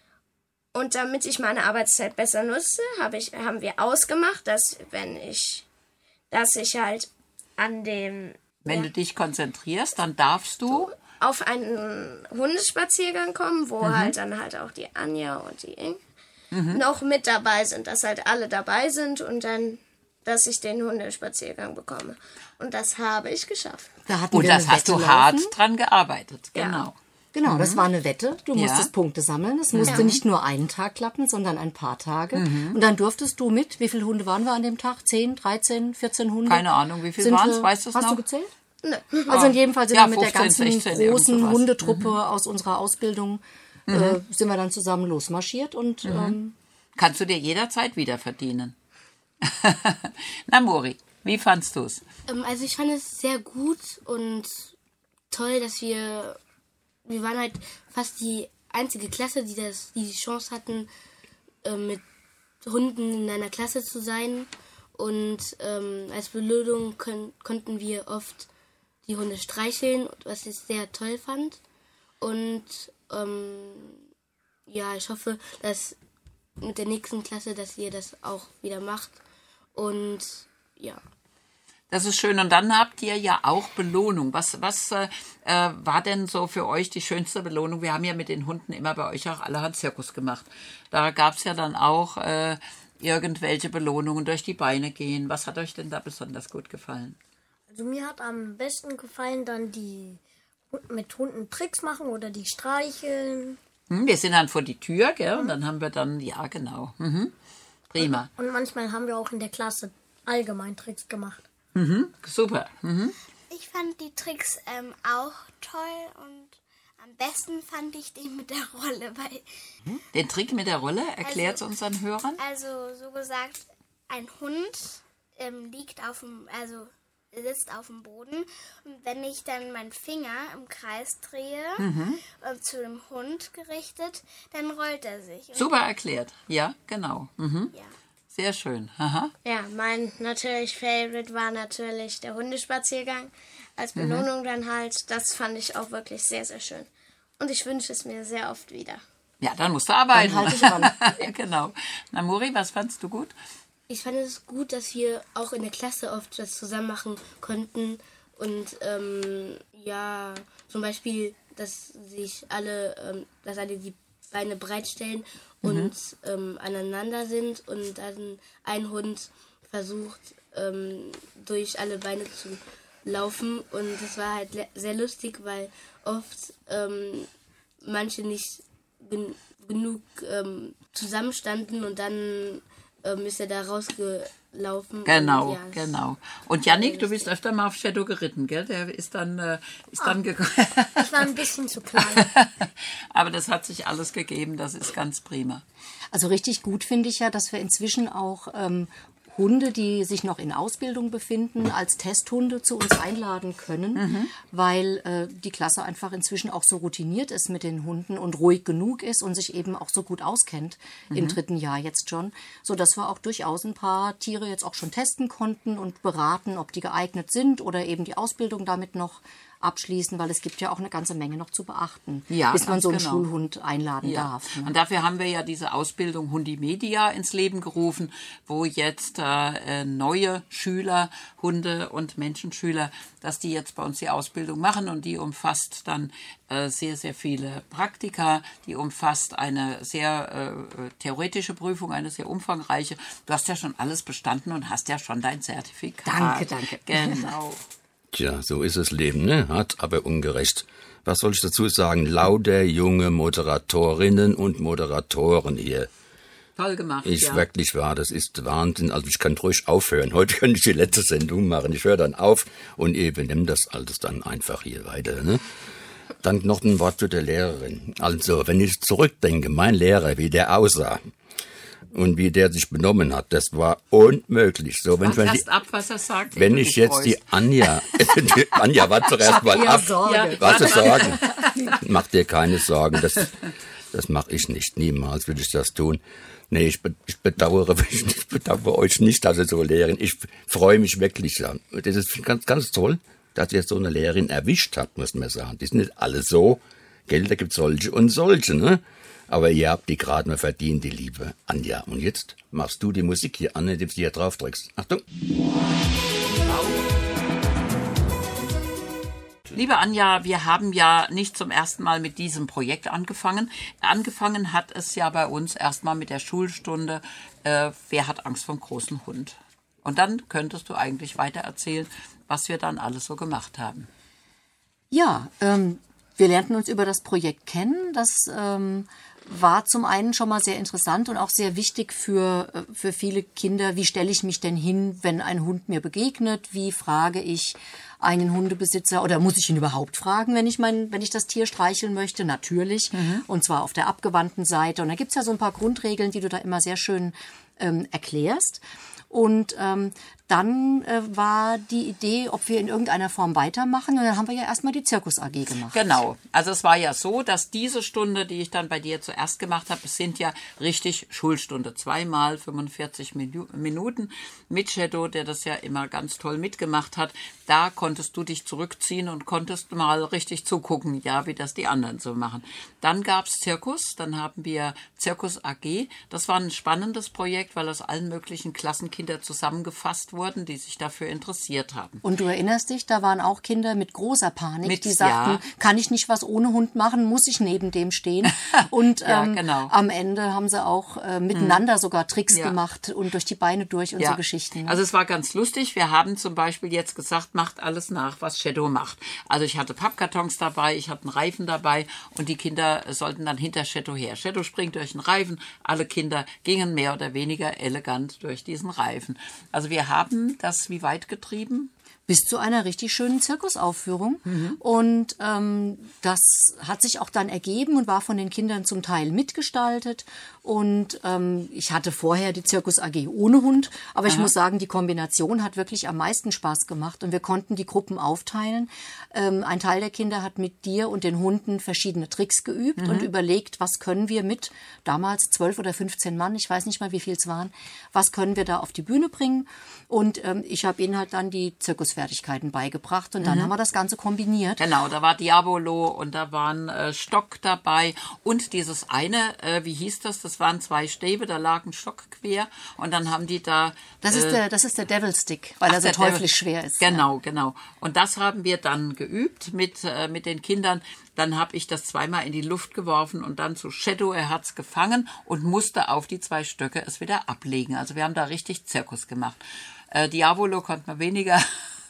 Und damit ich meine Arbeitszeit besser nutze, habe ich, haben wir ausgemacht, dass wenn ich, dass ich halt an dem... Wenn ja, du dich konzentrierst, dann darfst du... auf einen Hundespaziergang kommen, wo mhm. halt dann halt auch die Anja und die Inge Mhm. noch mit dabei sind, dass halt alle dabei sind und dann, dass ich den Hundespaziergang bekomme. Und das habe ich geschafft. Da hatten und wir das eine hast Wette du hart laufen. dran gearbeitet, genau. Ja. Genau, Mhm. das war eine Wette. Du Ja. musstest Punkte sammeln. Es musste Ja. nicht nur einen Tag klappen, sondern ein paar Tage. Mhm. Und dann durftest du mit, wie viele Hunde waren wir an dem Tag? zehn, dreizehn, vierzehn Hunde? Keine Ahnung, wie viele Sind waren es, wir- weißt du es Hast noch? du gezählt? Ne. Also in jedem Fall sind Ja, wir mit der fünfzehn, ganzen sechzehn, irgend großen sowas. Hundetruppe aus unserer Ausbildung äh, sind wir dann zusammen losmarschiert und ähm, Kannst du dir jederzeit wieder verdienen. Na, Mori, wie fandst du es? Ähm, also ich fand es sehr gut und toll, dass wir, wir waren halt fast die einzige Klasse, die das, die, die Chance hatten, äh, mit Hunden in einer Klasse zu sein. Und ähm, als Belohnung können, konnten wir oft die Hunde streicheln, was ich sehr toll fand. Und ähm, ja, ich hoffe, dass mit der nächsten Klasse, dass ihr das auch wieder macht. Und ja. Das ist schön. Und dann habt ihr ja auch Belohnung. Was, was äh, war denn so für euch die schönste Belohnung? Wir haben ja mit den Hunden immer bei euch auch allerhand Zirkus gemacht. Da gab es ja dann auch äh, irgendwelche Belohnungen durch die Beine gehen. Was hat euch denn da besonders gut gefallen? Also mir hat am besten gefallen dann die mit Hunden Tricks machen oder die streicheln. Hm, wir sind dann vor die Tür, gell? Und dann haben wir dann, ja genau. Mhm. Prima. Und, und manchmal haben wir auch in der Klasse allgemein Tricks gemacht. Mhm. Super. Mhm. Ich fand die Tricks ähm, auch toll und am besten fand ich den mit der Rolle. Weil, Den Trick mit der Rolle, erklärt es Also- unseren Hörern. also so gesagt, ein Hund ähm, liegt auf dem, also sitzt auf dem Boden und wenn ich dann meinen Finger im Kreis drehe, äh, zu dem Hund gerichtet, dann rollt er sich. Und, Super erklärt. Ja, genau. Mhm. ja. Sehr schön. Aha. Ja, mein natürlich Favorite war natürlich der Hundespaziergang. Als Belohnung dann halt. Das fand ich auch wirklich sehr, sehr schön. Und ich wünsche es mir sehr oft wieder. Ja, dann musst du arbeiten. Dann halt ich an. Ja, genau. Na, Muri, was fandst du gut? Ich fand es gut, dass wir auch in der Klasse oft das zusammen machen konnten. Und ähm, ja, zum Beispiel, dass sich alle, ähm, dass alle die Beine breitstellen und mhm. ähm, aneinander sind und dann ein Hund versucht, ähm, durch alle Beine zu laufen. Und das war halt le- sehr lustig, weil oft ähm, manche nicht gen- genug ähm, zusammenstanden und dann ähm, ist er da rausgelaufen. Genau, und, ja, es- genau. Und Jannik, du bist öfter mal auf Shadow geritten, gell? Der ist dann, äh, ist dann gekommen. Ich war ein bisschen zu klein. Aber das hat sich alles gegeben, das ist ganz prima. Also richtig gut finde ich ja, dass wir inzwischen auch ähm, Hunde, die sich noch in Ausbildung befinden, als Testhunde zu uns einladen können, mhm. weil äh, die Klasse einfach inzwischen auch so routiniert ist mit den Hunden und ruhig genug ist und sich eben auch so gut auskennt, mhm. im dritten Jahr jetzt schon, sodass wir auch durchaus ein paar Tiere jetzt auch schon testen konnten und beraten, ob die geeignet sind oder eben die Ausbildung damit noch abschließen, weil es gibt ja auch eine ganze Menge noch zu beachten, Ja, bis man ganz so einen genau. Schulhund einladen Ja. darf. Ne? Und dafür haben wir ja diese Ausbildung Hundimedia ins Leben gerufen, wo jetzt äh, neue Schüler, Hunde- und Menschenschüler, dass die jetzt bei uns die Ausbildung machen und die umfasst dann äh, sehr, sehr viele Praktika, die umfasst eine sehr äh, theoretische Prüfung, eine sehr umfangreiche. Du hast ja schon alles bestanden und hast ja schon dein Zertifikat. Danke, danke. Genau. Tja, so ist das Leben, ne? Hart, aber ungerecht. Was soll ich dazu sagen? Lauter junge Moderatorinnen und Moderatoren hier. Toll gemacht, Ist ja. wirklich wahr, das ist Wahnsinn. Also ich kann ruhig aufhören. Heute könnte ich die letzte Sendung machen. Ich höre dann auf und ihr benimmt das alles dann einfach hier weiter, ne? Dann noch ein Wort zu der Lehrerin. Also, wenn ich zurückdenke, mein Lehrer, wie der aussah und wie der sich benommen hat, das war unmöglich. So, wenn, Wart wenn, erst die, ab, was er sagt. wenn ehe ich du jetzt die freust. Anja, die Anja, warte doch erst mal ab. Ja, Was zu sagen? Mach dir keine Sorgen, das, das mache ich nicht. Niemals würde ich das tun. Nee, ich, be, ich bedauere, ich bedauere euch nicht, dass ihr so lehren. Ich freue mich wirklich. Ja. Das ist ganz, ganz toll, dass ihr so eine Lehrerin erwischt habt, muss man sagen. Die sind nicht alle so. Gell, da gibt's solche und solche, ne? Aber ihr habt die gerade mal verdient, die liebe Anja. Und jetzt machst du die Musik hier an, indem du hier drauf drückst. Achtung. Liebe Anja, wir haben ja nicht zum ersten Mal mit diesem Projekt angefangen. Angefangen hat es ja bei uns erstmal mit der Schulstunde, äh, wer hat Angst vor dem großen Hund? Und dann könntest du eigentlich weiter erzählen, was wir dann alles so gemacht haben. Ja, ähm, wir lernten uns über das Projekt kennen. Das ähm, war zum einen schon mal sehr interessant und auch sehr wichtig für, äh, für viele Kinder. Wie stelle ich mich denn hin, wenn ein Hund mir begegnet? Wie frage ich einen Hundebesitzer oder muss ich ihn überhaupt fragen, wenn ich mein, wenn ich das Tier streicheln möchte? Natürlich. Mhm. Und zwar auf der abgewandten Seite. Und da gibt's ja so ein paar Grundregeln, die du da immer sehr schön ähm, erklärst. Und ähm, dann äh, war die Idee, ob wir in irgendeiner Form weitermachen. Und dann haben wir ja erstmal die Zirkus A G gemacht. Genau. Also es war ja so, dass diese Stunde, die ich dann bei dir zuerst gemacht habe, es sind ja richtig Schulstunde. Zweimal fünfundvierzig Minuten mit Shadow, der das ja immer ganz toll mitgemacht hat. Da konntest du dich zurückziehen und konntest mal richtig zugucken, ja, wie das die anderen so machen. Dann gab's Zirkus, dann haben wir Zirkus A G. Das war ein spannendes Projekt, weil aus allen möglichen Klassenkindern zusammengefasst wurde. wurden, die sich dafür interessiert haben. Und du erinnerst dich, da waren auch Kinder mit großer Panik, Mit- die sagten, ja. kann ich nicht was ohne Hund machen, muss ich neben dem stehen. Und Ja, ähm, genau. am Ende haben sie auch äh, miteinander sogar Tricks Ja. gemacht und durch die Beine durch und Ja. so Geschichten. Also es war ganz lustig. Wir haben zum Beispiel jetzt gesagt, macht alles nach, was Shadow macht. Also ich hatte Pappkartons dabei, ich hatte einen Reifen dabei und die Kinder sollten dann hinter Shadow her. Shadow springt durch den Reifen. Alle Kinder gingen mehr oder weniger elegant durch diesen Reifen. Also wir haben das wie weit getrieben? Bis zu einer richtig schönen Zirkusaufführung. Mhm. Und ähm, das hat sich auch dann ergeben und war von den Kindern zum Teil mitgestaltet. Und ähm, ich hatte vorher die Zirkus A G ohne Hund, aber ich muss sagen, die Kombination hat wirklich am meisten Spaß gemacht und wir konnten die Gruppen aufteilen. Ähm, ein Teil der Kinder hat mit dir und den Hunden verschiedene Tricks geübt Mhm. und überlegt, was können wir mit damals zwölf oder fünfzehn Mann, ich weiß nicht mal, wie viel es waren, was können wir da auf die Bühne bringen. Und ähm, ich habe ihnen halt dann die Zirkusfertigkeiten beigebracht und dann haben wir das Ganze kombiniert. Genau, da war Diabolo und da war ein äh, Stock dabei und dieses eine, äh, wie hieß das, das waren zwei Stäbe, da lag ein Stock quer und dann haben die da... Das ist äh, der, das ist der Devil Stick, weil Ach, er so der Devil- teuflisch schwer ist. Genau, genau. Und das haben wir dann geübt mit, äh, mit den Kindern. Dann habe ich das zweimal in die Luft geworfen und dann zu Shadow, er hat's gefangen und musste auf die zwei Stöcke es wieder ablegen. Also wir haben da richtig Zirkus gemacht. Äh, Diabolo konnte man weniger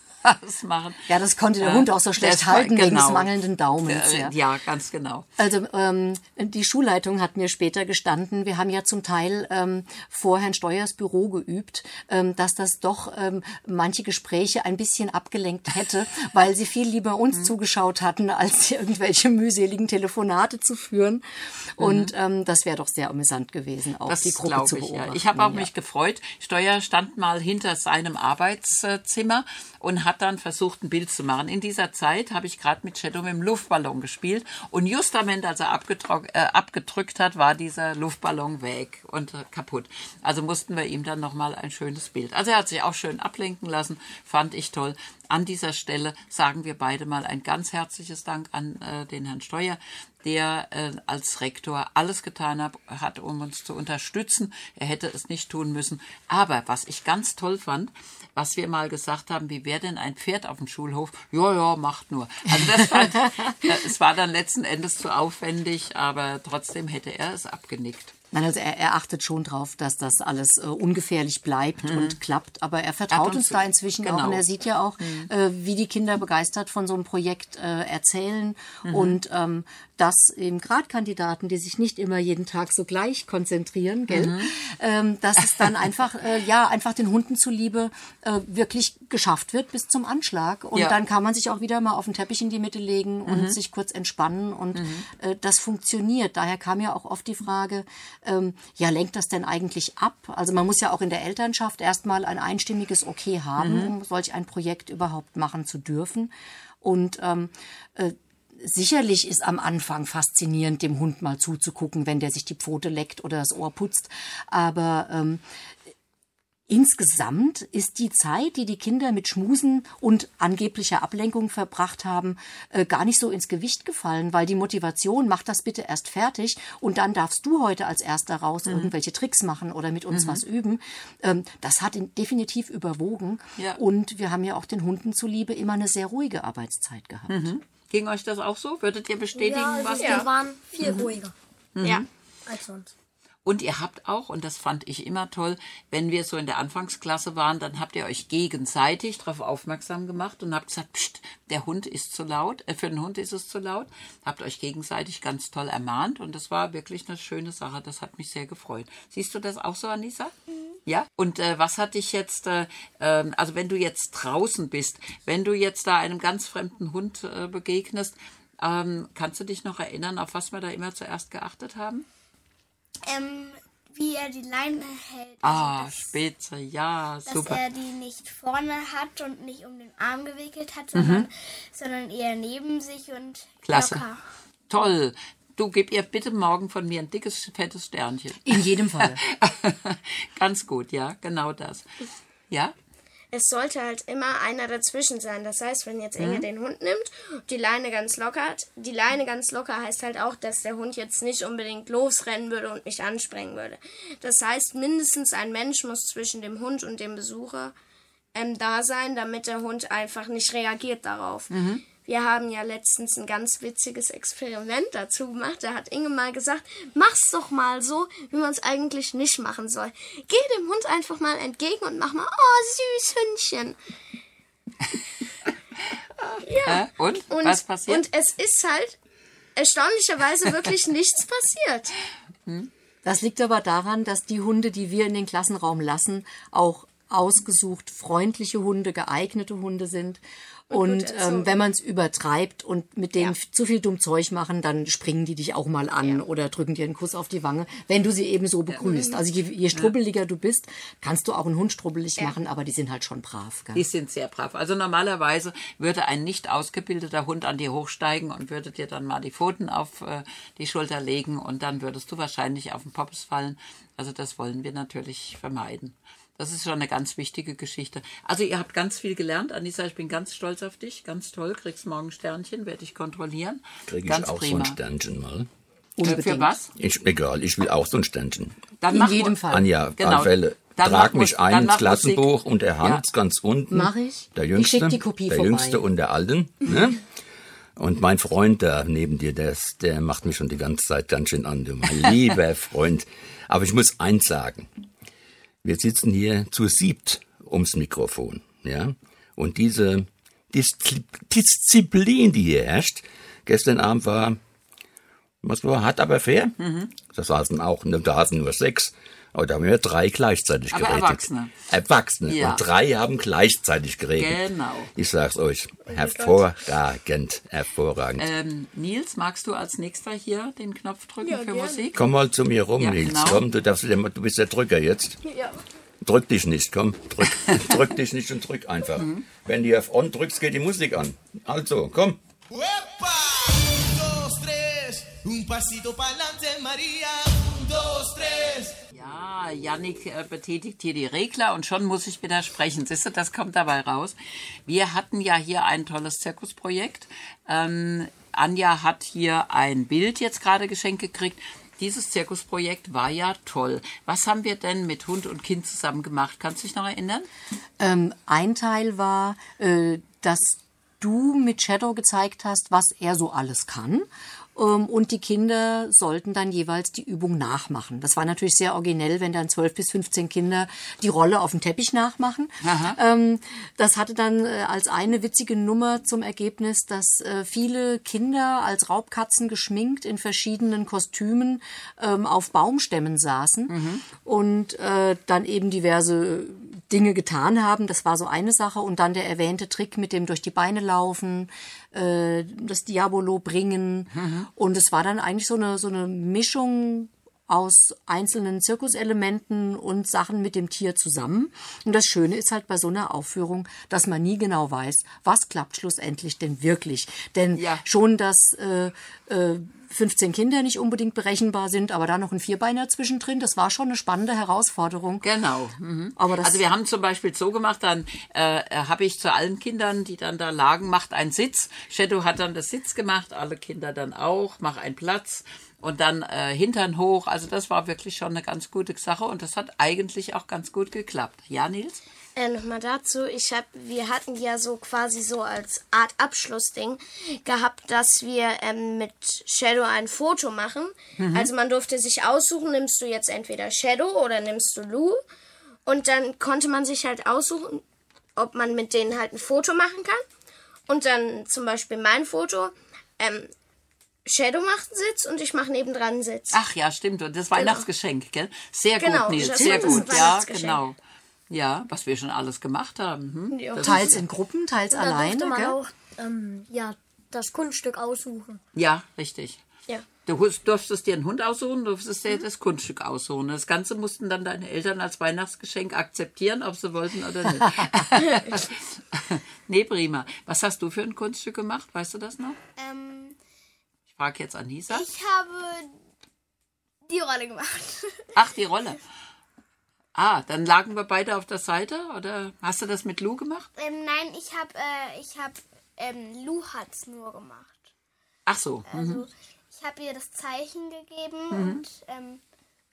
machen. Ja, das konnte der Äh, Hund auch so schlecht das war- halten wegen des genau. mangelnden Daumens. Äh, Ja. ja, ganz genau. Also ähm, die Schulleitung hat mir später gestanden, wir haben ja zum Teil ähm, vor Herrn Steuers Büro geübt, ähm, dass das doch ähm, manche Gespräche ein bisschen abgelenkt hätte, weil sie viel lieber uns Mhm. zugeschaut hatten, als irgendwelche mühseligen Telefonate zu führen. Und ähm, das wäre doch sehr amüsant gewesen, auch Das die Gruppe glaube zu ich, beobachten. ja. Ich habe auch ja. mich gefreut. Steuer stand mal hinter seinem Arbeitszimmer und hat dann versucht, ein Bild zu machen. In dieser Zeit habe ich gerade mit Shadow mit dem Luftballon gespielt und justament, als er abgedruckt, äh, abgedrückt hat, war dieser Luftballon weg und äh, kaputt. Also mussten wir ihm dann nochmal ein schönes Bild. Also er hat sich auch schön ablenken lassen, fand ich toll. An dieser Stelle sagen wir beide mal ein ganz herzliches Dank an äh, den Herrn Steuer, der äh, als Rektor alles getan hat, hat, um uns zu unterstützen. Er hätte es nicht tun müssen. Aber was ich ganz toll fand, was wir mal gesagt haben, wie wäre denn ein Pferd auf dem Schulhof? Ja, ja, macht nur. Also das fand, äh, es war dann letzten Endes zu aufwendig, aber trotzdem hätte er es abgenickt. Nein, also er, er achtet schon drauf, dass das alles äh, ungefährlich bleibt und klappt. Aber er vertraut Hat uns uns da inzwischen genau. auch und er sieht ja auch, äh, wie die Kinder begeistert von so einem Projekt äh, erzählen und ähm, dass eben Gradkandidaten, die sich nicht immer jeden Tag so gleich konzentrieren, gell, ähm, dass es dann einfach, äh, ja, einfach den Hunden zuliebe äh, wirklich geschafft wird bis zum Anschlag. Und Ja. dann kann man sich auch wieder mal auf den Teppich in die Mitte legen und sich kurz entspannen und äh, das funktioniert. Daher kam ja auch oft die Frage, ähm, ja, lenkt das denn eigentlich ab? Also man muss ja auch in der Elternschaft erstmal ein einstimmiges Okay haben, um solch ein Projekt überhaupt machen zu dürfen. Und ähm, äh, sicherlich ist am Anfang faszinierend, dem Hund mal zuzugucken, wenn der sich die Pfote leckt oder das Ohr putzt. Aber ähm, insgesamt ist die Zeit, die die Kinder mit Schmusen und angeblicher Ablenkung verbracht haben, äh, gar nicht so ins Gewicht gefallen, weil die Motivation, mach das bitte erst fertig und dann darfst du heute als Erster raus Mhm. irgendwelche Tricks machen oder mit uns was üben. Ähm, das hat in, definitiv überwogen Ja. und wir haben ja auch den Hunden zuliebe immer eine sehr ruhige Arbeitszeit gehabt. Mhm. Ging euch das auch so? Würdet ihr bestätigen, Ja, also was wir ihr... waren viel ruhiger Ja. als sonst. Und ihr habt auch, und das fand ich immer toll, wenn wir so in der Anfangsklasse waren, dann habt ihr euch gegenseitig darauf aufmerksam gemacht und habt gesagt, pst, der Hund ist zu laut, äh, für den Hund ist es zu laut. Habt euch gegenseitig ganz toll ermahnt und das war wirklich eine schöne Sache. Das hat mich sehr gefreut. Siehst du das auch so, Anissa? Mhm. Ja? Und äh, was hat dich jetzt, äh, äh, also wenn du jetzt draußen bist, wenn du jetzt da einem ganz fremden Hund äh, begegnest, ähm, kannst du dich noch erinnern, auf was wir da immer zuerst geachtet haben? Ähm, wie er die Leine hält. Ah, Also, dass, spitze, ja, dass super. er die nicht vorne hat und nicht um den Arm gewickelt hat, sondern, sondern eher neben sich und Klasse. locker. Toll. Du, gib ihr bitte morgen von mir ein dickes, fettes Sternchen. In jedem Fall. Ganz gut, ja, genau das. Ja? Es sollte halt immer einer dazwischen sein. Das heißt, wenn jetzt Inge den Hund nimmt, die Leine ganz locker hat, die Leine ganz locker heißt halt auch, dass der Hund jetzt nicht unbedingt losrennen würde und mich ansprengen würde. Das heißt, mindestens ein Mensch muss zwischen dem Hund und dem Besucher ähm, da sein, damit der Hund einfach nicht reagiert darauf. Mhm. Wir haben ja letztens ein ganz witziges Experiment dazu gemacht. Da hat Inge mal gesagt, mach's doch mal so, wie man es eigentlich nicht machen soll. Geh dem Hund einfach mal entgegen und mach mal, oh, süß Hündchen. Ja. Äh, und? und? Was passiert? Und es ist halt erstaunlicherweise wirklich nichts passiert. Das liegt aber daran, dass die Hunde, die wir in den Klassenraum lassen, auch ausgesucht freundliche Hunde, geeignete Hunde sind. Und ähm, wenn man es übertreibt und mit denen ja. zu viel dumm Zeug machen, dann springen die dich auch mal an ja. oder drücken dir einen Kuss auf die Wange, wenn du sie eben so begrüßt. Also je, je strubbeliger du bist, kannst du auch einen Hund strubbelig ja. machen, aber die sind halt schon brav. Gell? Die sind sehr brav. Also normalerweise würde ein nicht ausgebildeter Hund an dir hochsteigen und würde dir dann mal die Pfoten auf äh, die Schulter legen und dann würdest du wahrscheinlich auf den Poppes fallen. Also das wollen wir natürlich vermeiden. Das ist schon eine ganz wichtige Geschichte. Also ihr habt ganz viel gelernt. Anissa, ich bin ganz stolz auf dich. Ganz toll. Kriegst morgen ein Sternchen, werde ich kontrollieren. Kriege ich ganz auch prima. so ein Sternchen mal? Unbedingt. Für was? Ich, egal, ich will auch so ein Sternchen. Dann in jedem Fall. Anja, genau. auf Fälle. Dann Trag mach mich Musik. ein Dann ins mach Klassenbuch Musik. und der Hans Ja. ganz unten. Mach ich. Der Jüngste, Ich schick die Kopie der vorbei. Jüngste und der Alten. Ne? Und mein Freund da neben dir, der, ist, der macht mich schon die ganze Zeit ganz schön an. Du, mein lieber Freund. Aber ich muss eins sagen. Wir sitzen hier zu siebt ums Mikrofon, ja. Und diese Diszi- Disziplin, die hier herrscht, gestern Abend war, was war, hart aber fair. Mhm. Das saßen auch, da saßen nur sechs, aber da haben wir drei gleichzeitig aber geredet. Erwachsene. Erwachsene. Ja. Und drei haben gleichzeitig geredet. Genau. Ich sag's euch, hervorragend, hervorragend. Ähm, Nils, magst du als nächster hier den Knopf drücken Ja, für gerne. Musik? Komm mal zu mir rum, Ja, Nils, genau. komm, du, darfst, du bist der Drücker jetzt. Ja. Drück dich nicht, komm, drück, drück dich nicht und drück einfach. Mhm. Wenn du auf On drückst, geht die Musik an. Also, komm. Uepa! Un, dos, tres. Un pasito pa'lante, Maria. Un, dos, tres. Ja, Jannik äh, betätigt hier die Regler und schon muss ich widersprechen. Siehst du, das kommt dabei raus. Wir hatten ja hier ein tolles Zirkusprojekt. Ähm, Anja hat hier ein Bild jetzt gerade geschenkt gekriegt. Dieses Zirkusprojekt war ja toll. Was haben wir denn mit Hund und Kind zusammen gemacht? Kannst du dich noch erinnern? Ähm, ein Teil war, äh, dass du mit Shadow gezeigt hast, was er so alles kann. Ähm, und die Kinder sollten dann jeweils die Übung nachmachen. Das war natürlich sehr originell, wenn dann zwölf bis fünfzehn Kinder die Rolle auf dem Teppich nachmachen. Ähm, das hatte dann äh, als eine witzige Nummer zum Ergebnis, dass äh, viele Kinder als Raubkatzen geschminkt in verschiedenen Kostümen ähm, auf Baumstämmen saßen mhm. und äh, dann eben diverse Dinge getan haben. Das war so eine Sache. Und dann der erwähnte Trick mit dem durch die Beine laufen, äh, das Diabolo bringen. Mhm. Und es war dann eigentlich so eine, so eine Mischung aus einzelnen Zirkuselementen und Sachen mit dem Tier zusammen. Und das Schöne ist halt bei so einer Aufführung, dass man nie genau weiß, was klappt schlussendlich denn wirklich. Denn Ja. schon, dass äh, äh, fünfzehn Kinder nicht unbedingt berechenbar sind, aber da noch ein Vierbeiner zwischendrin, das war schon eine spannende Herausforderung. Genau. Mhm. Aber das also wir haben zum Beispiel so gemacht, dann äh, habe ich zu allen Kindern, die dann da lagen, macht einen Sitz. Shadow hat dann das Sitz gemacht, alle Kinder dann auch, mach einen Platz und dann äh, Hintern hoch. Also das war wirklich schon eine ganz gute Sache und das hat eigentlich auch ganz gut geklappt. Ja, Nils? Äh, Nochmal dazu, ich hab, wir hatten ja so quasi so als Art Abschlussding gehabt, dass wir ähm, mit Shadow ein Foto machen. Mhm. Also man durfte sich aussuchen, nimmst du jetzt entweder Shadow oder nimmst du Lou. Und dann konnte man sich halt aussuchen, ob man mit denen halt ein Foto machen kann. Und dann zum Beispiel mein Foto, ähm, Shadow macht einen Sitz und ich mache nebendran einen Sitz. Ach ja, stimmt. Und das Weihnachtsgeschenk, gell? Sehr Genau, gut, Nils, das sehr war das gut. Ja, Weihnachtsgeschenk. genau. Ja, was wir schon alles gemacht haben. Hm? Ja. Das teils ist- in Gruppen, teils Da alleine. durfte man Gell? auch ähm, ja, das Kunststück aussuchen. Ja, richtig. Ja. Du hus- durftest dir einen Hund aussuchen, du durftest dir das Kunststück aussuchen. Das Ganze mussten dann deine Eltern als Weihnachtsgeschenk akzeptieren, ob sie wollten oder nicht. Nee, prima. Was hast du für ein Kunststück gemacht? Weißt du das noch? Ähm, Ich frage jetzt Anissa. ich habe die Rolle gemacht. Ach, die Rolle. Ah, dann lagen wir beide auf der Seite? Oder hast du das mit Lou gemacht? ähm, nein, ich habe, äh, ich habe, ähm, Lou hat's nur gemacht. Ach so. Also Mhm. ich habe ihr das Zeichen gegeben und ähm,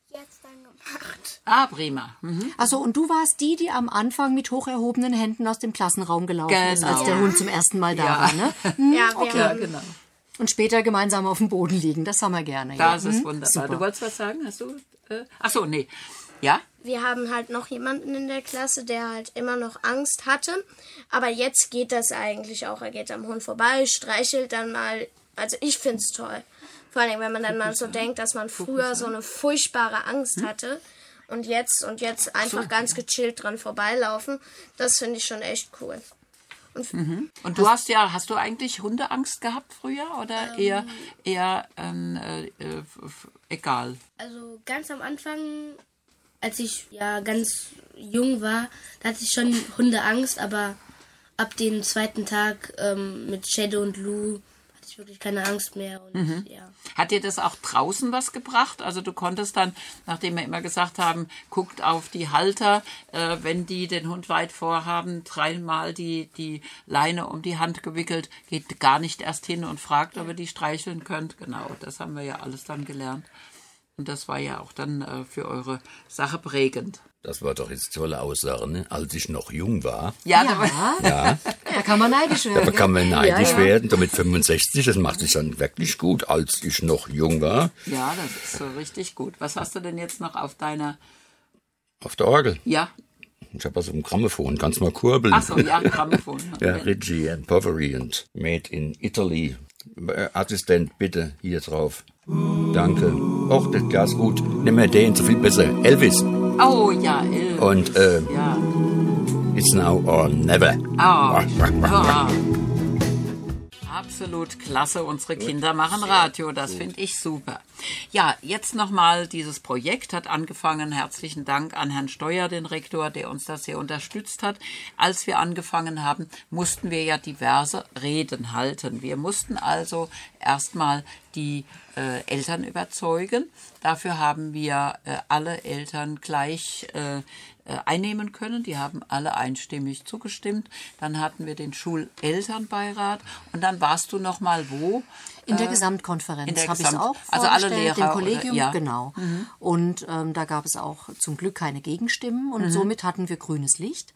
jetzt dann gemacht. Ah, prima. Mhm. Also und du warst die, die am Anfang mit hoch erhobenen Händen aus dem Klassenraum gelaufen ist, Genau. als der Ja. Hund zum ersten Mal da Ja. war, ne? Hm, Ja, wir okay. Ja, haben genau. Und später gemeinsam auf dem Boden liegen, das haben wir gerne. ja. Das ist Hm, wunderbar. Super. Du wolltest was sagen? Hast du? Äh, ach so, nee. Ja? Wir haben halt noch jemanden in der Klasse, der halt immer noch Angst hatte. Aber jetzt geht das eigentlich auch. Er geht am Hund vorbei, streichelt dann mal. Also ich finde es toll. Vor allem, wenn man dann mal so denkt, dass man früher so eine furchtbare Angst hatte. Und jetzt und jetzt einfach ganz gechillt dran vorbeilaufen. Das finde ich schon echt cool. Und Und du hast ja, hast du eigentlich Hundeangst gehabt früher oder eher, eher ähm, äh, äh, f- egal? Also ganz am Anfang, als ich ja ganz jung war, da hatte ich schon Hundeangst, aber ab dem zweiten Tag ähm, mit Shadow und Lou hatte ich wirklich keine Angst mehr. Und, ja. Hat dir das auch draußen was gebracht? Also du konntest dann, nachdem wir immer gesagt haben, guckt auf die Halter, äh, wenn die den Hund weit vorhaben, dreimal die, die Leine um die Hand gewickelt, geht gar nicht erst hin und fragt, ob ihr die streicheln könnt. Genau, das haben wir ja alles dann gelernt. Und das war ja auch dann äh, für eure Sache prägend. Das war doch jetzt tolle Aussage, ne? Als ich noch jung war, Ja, da war- ja, Da kann man neidisch werden. da kann man neidisch Ja, ja. werden. Damit fünfundsechzig, das macht sich dann wirklich gut, als ich noch jung war, ja, das ist so richtig gut. Was hast du denn jetzt noch auf deiner... auf der Orgel. Ja, Ich habe also ein Grammophon, kannst mal kurbeln. ach so, ja, Grammophon. Ja, Ricci and Poveri and Made in Italy. Äh, Assistent, bitte, hier drauf. Danke. Och, das ja, ist gut. Nimm mir den, so viel besser. Elvis. Oh ja, Elvis. Und äh, Ja. It's now or never. Oh, ja. Absolut klasse. Unsere Kinder machen Radio. Das finde ich super. Ja, jetzt nochmal dieses Projekt hat angefangen. Herzlichen Dank an Herrn Steuer, den Rektor, der uns das sehr unterstützt hat. Als wir angefangen haben, mussten wir ja diverse Reden halten. Wir mussten also erstmal die äh, Eltern überzeugen. Dafür haben wir äh, alle Eltern gleich äh, einnehmen können. Die haben alle einstimmig zugestimmt. Dann hatten wir den Schulelternbeirat und dann warst du noch mal wo? In der Äh, Gesamtkonferenz in der habe ich es Gesamt- auch also alle vorgestellt, Lehrer dem oder- Kollegium, ja. genau. Und ähm, da gab es auch zum Glück keine Gegenstimmen und somit hatten wir grünes Licht.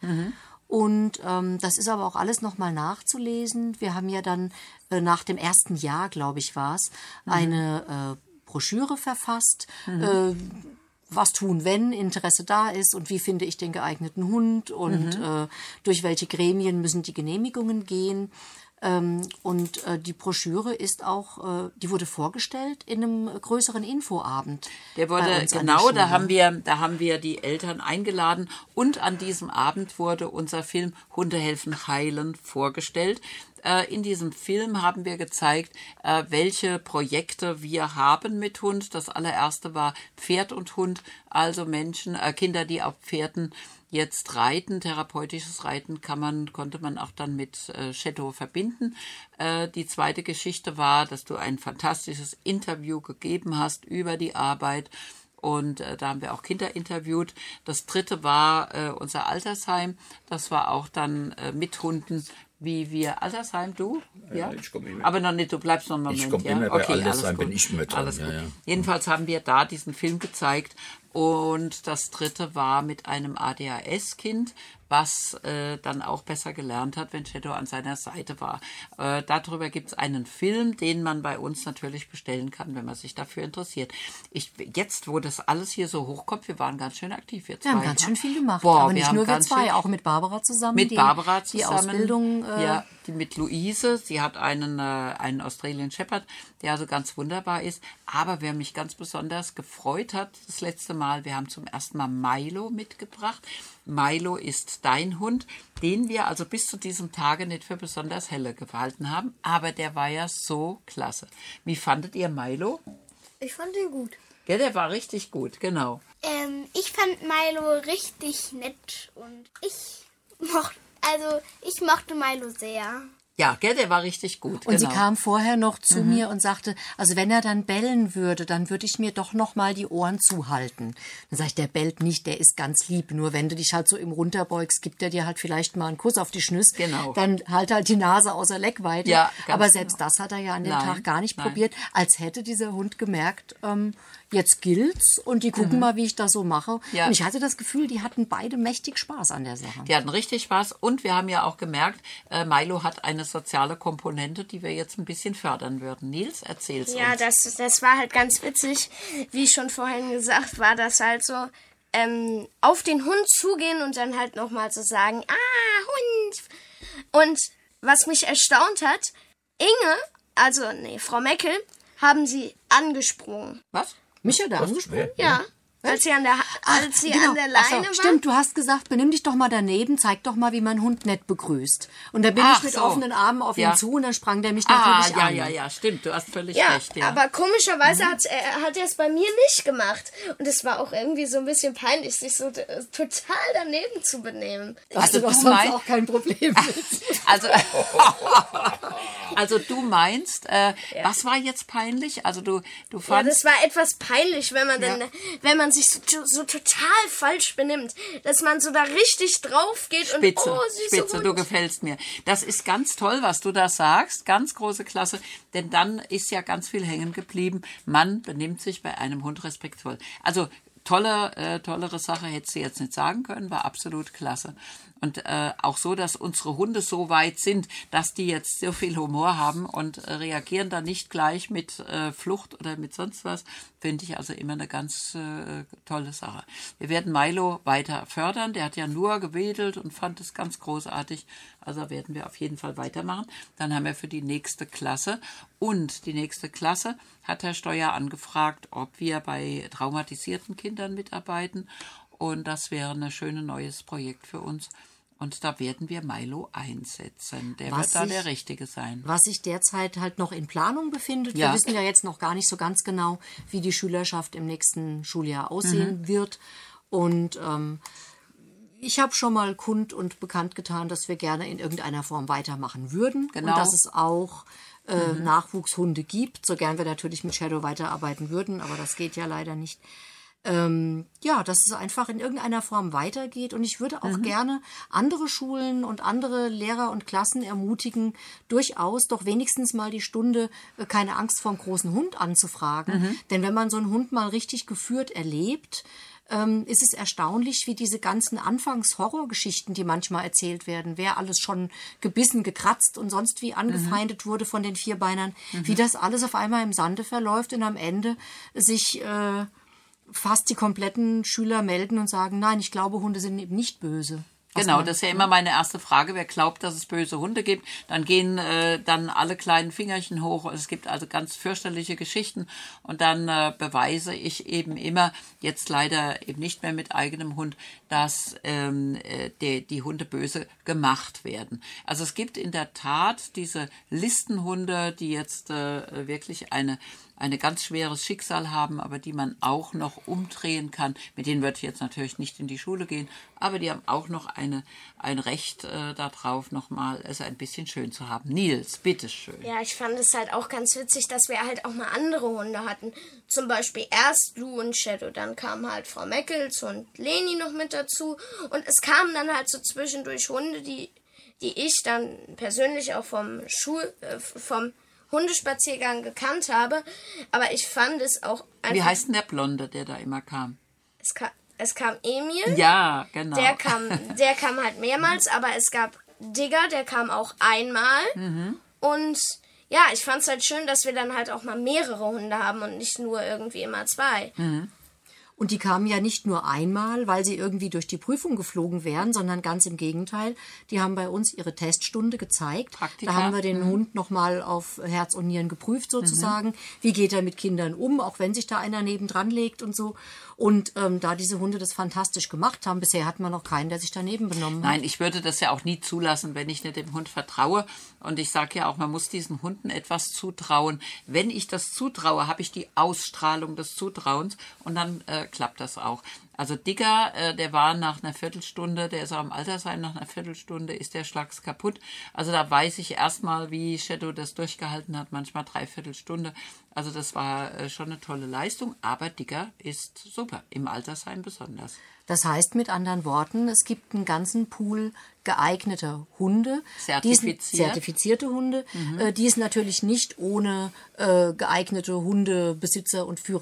Und ähm, das ist aber auch alles nochmal nachzulesen. Wir haben ja dann äh, nach dem ersten Jahr, glaube ich, war es, eine äh, Broschüre verfasst. Äh, was tun, wenn Interesse da ist und wie finde ich den geeigneten Hund und äh, durch welche Gremien müssen die Genehmigungen gehen. Ähm, und äh, die Broschüre ist auch, äh, die wurde vorgestellt in einem größeren Infoabend. Der bei wurde, uns an der genau, da Schule. haben wir, da haben wir die Eltern eingeladen und an diesem Abend wurde unser Film Hunde helfen heilen vorgestellt. Äh, in diesem Film haben wir gezeigt, äh, welche Projekte wir haben mit Hund. Das allererste war Pferd und Hund, also Menschen, äh, Kinder, die auf Pferden jetzt reiten, therapeutisches Reiten kann man, konnte man auch dann mit äh, Shadow verbinden. Äh, die zweite Geschichte war, dass du ein fantastisches Interview gegeben hast über die Arbeit und äh, da haben wir auch Kinder interviewt. Das dritte war äh, unser Altersheim, das war auch dann äh, mit Hunden, wie wir, Altersheim, du? Ja, ich komm immer. aber noch nicht, du bleibst noch einen Moment. Ich komm ja? immer bei okay, Altersheim, alles gut. bin ich immer dran, Alles ja, gut. ja. Jedenfalls haben wir da diesen Film gezeigt und das dritte war mit einem A D H S-Kind, was äh, dann auch besser gelernt hat, wenn Shadow an seiner Seite war. Äh, darüber gibt es einen Film, den man bei uns natürlich bestellen kann, wenn man sich dafür interessiert. Ich, jetzt, wo das alles hier so hochkommt, wir waren ganz schön aktiv. Wir, Wir haben zwei, ganz ne? schön viel gemacht, Boah, aber nicht haben nur wir ganz zwei, schön- auch mit Barbara zusammen. mit die, Barbara die zusammen. Ausbildung. Äh, ja, die mit Luise. Sie hat einen, äh, einen Australian Shepherd, der also ganz wunderbar ist. Aber wer mich ganz besonders gefreut hat, das letzte Mal, wir haben zum ersten Mal Milo mitgebracht. Milo ist dein Hund, den wir also bis zu diesem Tage nicht für besonders helle gehalten haben. Aber der war ja so klasse. Wie fandet ihr Milo? Ich fand ihn gut. Ja, der war richtig gut, genau. Ähm, ich fand Milo richtig nett und ich mochte, also ich mochte Milo sehr. Ja, gell, der war richtig gut. Und genau. sie kam vorher noch zu Mhm. mir und sagte, also wenn er dann bellen würde, dann würde ich mir doch noch mal die Ohren zuhalten. Dann sage ich, der bellt nicht, der ist ganz lieb. Nur wenn du dich halt so im Runterbeugst, gibt er dir halt vielleicht mal einen Kuss auf die Schnüss. Genau. Dann halt halt die Nase außer Leckweite. Ja, ganz Aber selbst genau. das hat er ja an dem Nein, Tag gar nicht nein. probiert, als hätte dieser Hund gemerkt, ähm, jetzt gilt's und die gucken mhm. mal, wie ich das so mache. Ja. Und ich hatte das Gefühl, die hatten beide mächtig Spaß an der Sache. Die hatten richtig Spaß und wir haben ja auch gemerkt, äh, Milo hat eine soziale Komponente, die wir jetzt ein bisschen fördern würden. Nils, erzähl's ja, uns. Ja, das, das war halt ganz witzig. Wie schon vorhin gesagt, war das halt so, ähm, auf den Hund zugehen und dann halt nochmal so sagen, ah, Hund. Und was mich erstaunt hat, Inge, also, nee, Frau Meckel, haben sie angesprungen. Was? Mich hat er angesprochen? Ja. Als sie an der, als sie genau. an der Leine so, war. Stimmt, du hast gesagt, benimm dich doch mal daneben, zeig doch mal, wie man Hund nett begrüßt. Und da bin Ach, ich mit so. offenen Armen auf Ja. ihn zu und dann sprang der mich Ah, natürlich ja, an. ja, ja, stimmt, du hast völlig Ja, recht. Ja, aber komischerweise hat, er, hat er es bei mir nicht gemacht. Und es war auch irgendwie so ein bisschen peinlich, sich so äh, total daneben zu benehmen. Hast du doch du sonst meinst- auch kein Problem mit. Also, also du meinst, äh, was war jetzt peinlich? Also du, du Ja, fandst... das war etwas peinlich, wenn man Ja. dann, wenn man sich so, so total falsch benimmt, dass man so da richtig drauf geht Spitze, und oh, süße Spitze, Hund. du gefällst mir. Das ist ganz toll, was du da sagst. Ganz große Klasse. Denn dann ist ja ganz viel hängen geblieben. Man benimmt sich bei einem Hund respektvoll. Also tolle, äh, tollere Sache hättest du jetzt nicht sagen können. War absolut klasse. Und äh, auch so, dass unsere Hunde so weit sind, dass die jetzt so viel Humor haben und äh, reagieren dann nicht gleich mit äh, Flucht oder mit sonst was, finde ich also immer eine ganz äh, tolle Sache. Wir werden Milo weiter fördern. Der hat ja nur gewedelt und fand es ganz großartig. Also werden wir auf jeden Fall weitermachen. Dann haben wir für die nächste Klasse. Und die nächste Klasse hat Herr Steuer angefragt, ob wir bei traumatisierten Kindern mitarbeiten. Und das wäre ein schönes neues Projekt für uns. Und da werden wir Milo einsetzen. Der Was wird da ich- der Richtige sein. Was sich derzeit halt noch in Planung befindet. Ja. Wir wissen ja jetzt noch gar nicht so ganz genau, wie die Schülerschaft im nächsten Schuljahr aussehen Mhm. wird. Und ähm, ich habe schon mal kund und bekannt getan, dass wir gerne in irgendeiner Form weitermachen würden. Genau. Und dass es auch äh, Nachwuchshunde gibt, so gern wir natürlich mit Shadow weiterarbeiten würden, aber das geht ja leider nicht. Ähm, ja, dass es einfach in irgendeiner Form weitergeht. Und ich würde auch gerne andere Schulen und andere Lehrer und Klassen ermutigen, durchaus doch wenigstens mal die Stunde äh, keine Angst vor einem großen Hund anzufragen. Denn wenn man so einen Hund mal richtig geführt erlebt, ähm, ist es erstaunlich, wie diese ganzen Anfangs-Horrorgeschichten, die manchmal erzählt werden, wer alles schon gebissen, gekratzt und sonst wie angefeindet wurde von den Vierbeinern, wie das alles auf einmal im Sande verläuft und am Ende sich äh, fast die kompletten Schüler melden und sagen, nein, ich glaube, Hunde sind eben nicht böse. Was Genau, man- das ist ja immer meine erste Frage. Wer glaubt, dass es böse Hunde gibt? Dann gehen äh, dann alle kleinen Fingerchen hoch. Es gibt also ganz fürchterliche Geschichten. Und dann äh, beweise ich eben immer, jetzt leider eben nicht mehr mit eigenem Hund, dass ähm, äh, die, die Hunde böse gemacht werden. Also es gibt in der Tat diese Listenhunde, die jetzt äh, wirklich eine ein ganz schweres Schicksal haben, aber die man auch noch umdrehen kann. Mit denen würde ich jetzt natürlich nicht in die Schule gehen, aber die haben auch noch eine, ein Recht äh, darauf, nochmal es ein bisschen schön zu haben. Nils, bitteschön. Ja, ich fand es halt auch ganz witzig, dass wir halt auch mal andere Hunde hatten. Zum Beispiel erst du und Shadow, dann kam halt Frau Meckels und Leni noch mit dazu. Und es kamen dann halt so zwischendurch Hunde, die, die ich dann persönlich auch vom Schul, äh, vom Hundespaziergang gekannt habe. Aber ich fand es auch einfach... Wie heißt denn der Blonde, der da immer kam? Es kam, es kam Emil. Ja, genau. Der kam, der kam halt mehrmals, aber es gab Digger, der kam auch einmal. Und ja, ich fand es halt schön, dass wir dann halt auch mal mehrere Hunde haben und nicht nur irgendwie immer zwei. Und die kamen ja nicht nur einmal, weil sie irgendwie durch die Prüfung geflogen wären, sondern ganz im Gegenteil. Die haben bei uns ihre Teststunde gezeigt. Praktika. Da haben wir den Hund nochmal auf Herz und Nieren geprüft sozusagen. Wie geht er mit Kindern um, auch wenn sich da einer nebendran legt und so. Und ähm, da diese Hunde das fantastisch gemacht haben, bisher hat man noch keinen, der sich daneben benommen hat. Nein, ich würde das ja auch nie zulassen, wenn ich nicht dem Hund vertraue. Und ich sage ja auch, man muss diesen Hunden etwas zutrauen. Wenn ich das zutraue, habe ich die Ausstrahlung des Zutrauens und dann äh, klappt das auch. Also Digger, äh, der war nach einer Viertelstunde, der ist auch im Altersheim, nach einer Viertelstunde ist der Schlags kaputt. Also da weiß ich erstmal, wie Shadow das durchgehalten hat, manchmal dreiviertel Stunde. Also das war äh, schon eine tolle Leistung, aber Digger ist super, im Altersheim besonders. Das heißt mit anderen Worten, es gibt einen ganzen Pool geeigneter Hunde, die sind Zertifiziert. zertifizierte Hunde, äh, die es natürlich nicht ohne äh, geeignete Hundebesitzer und Führer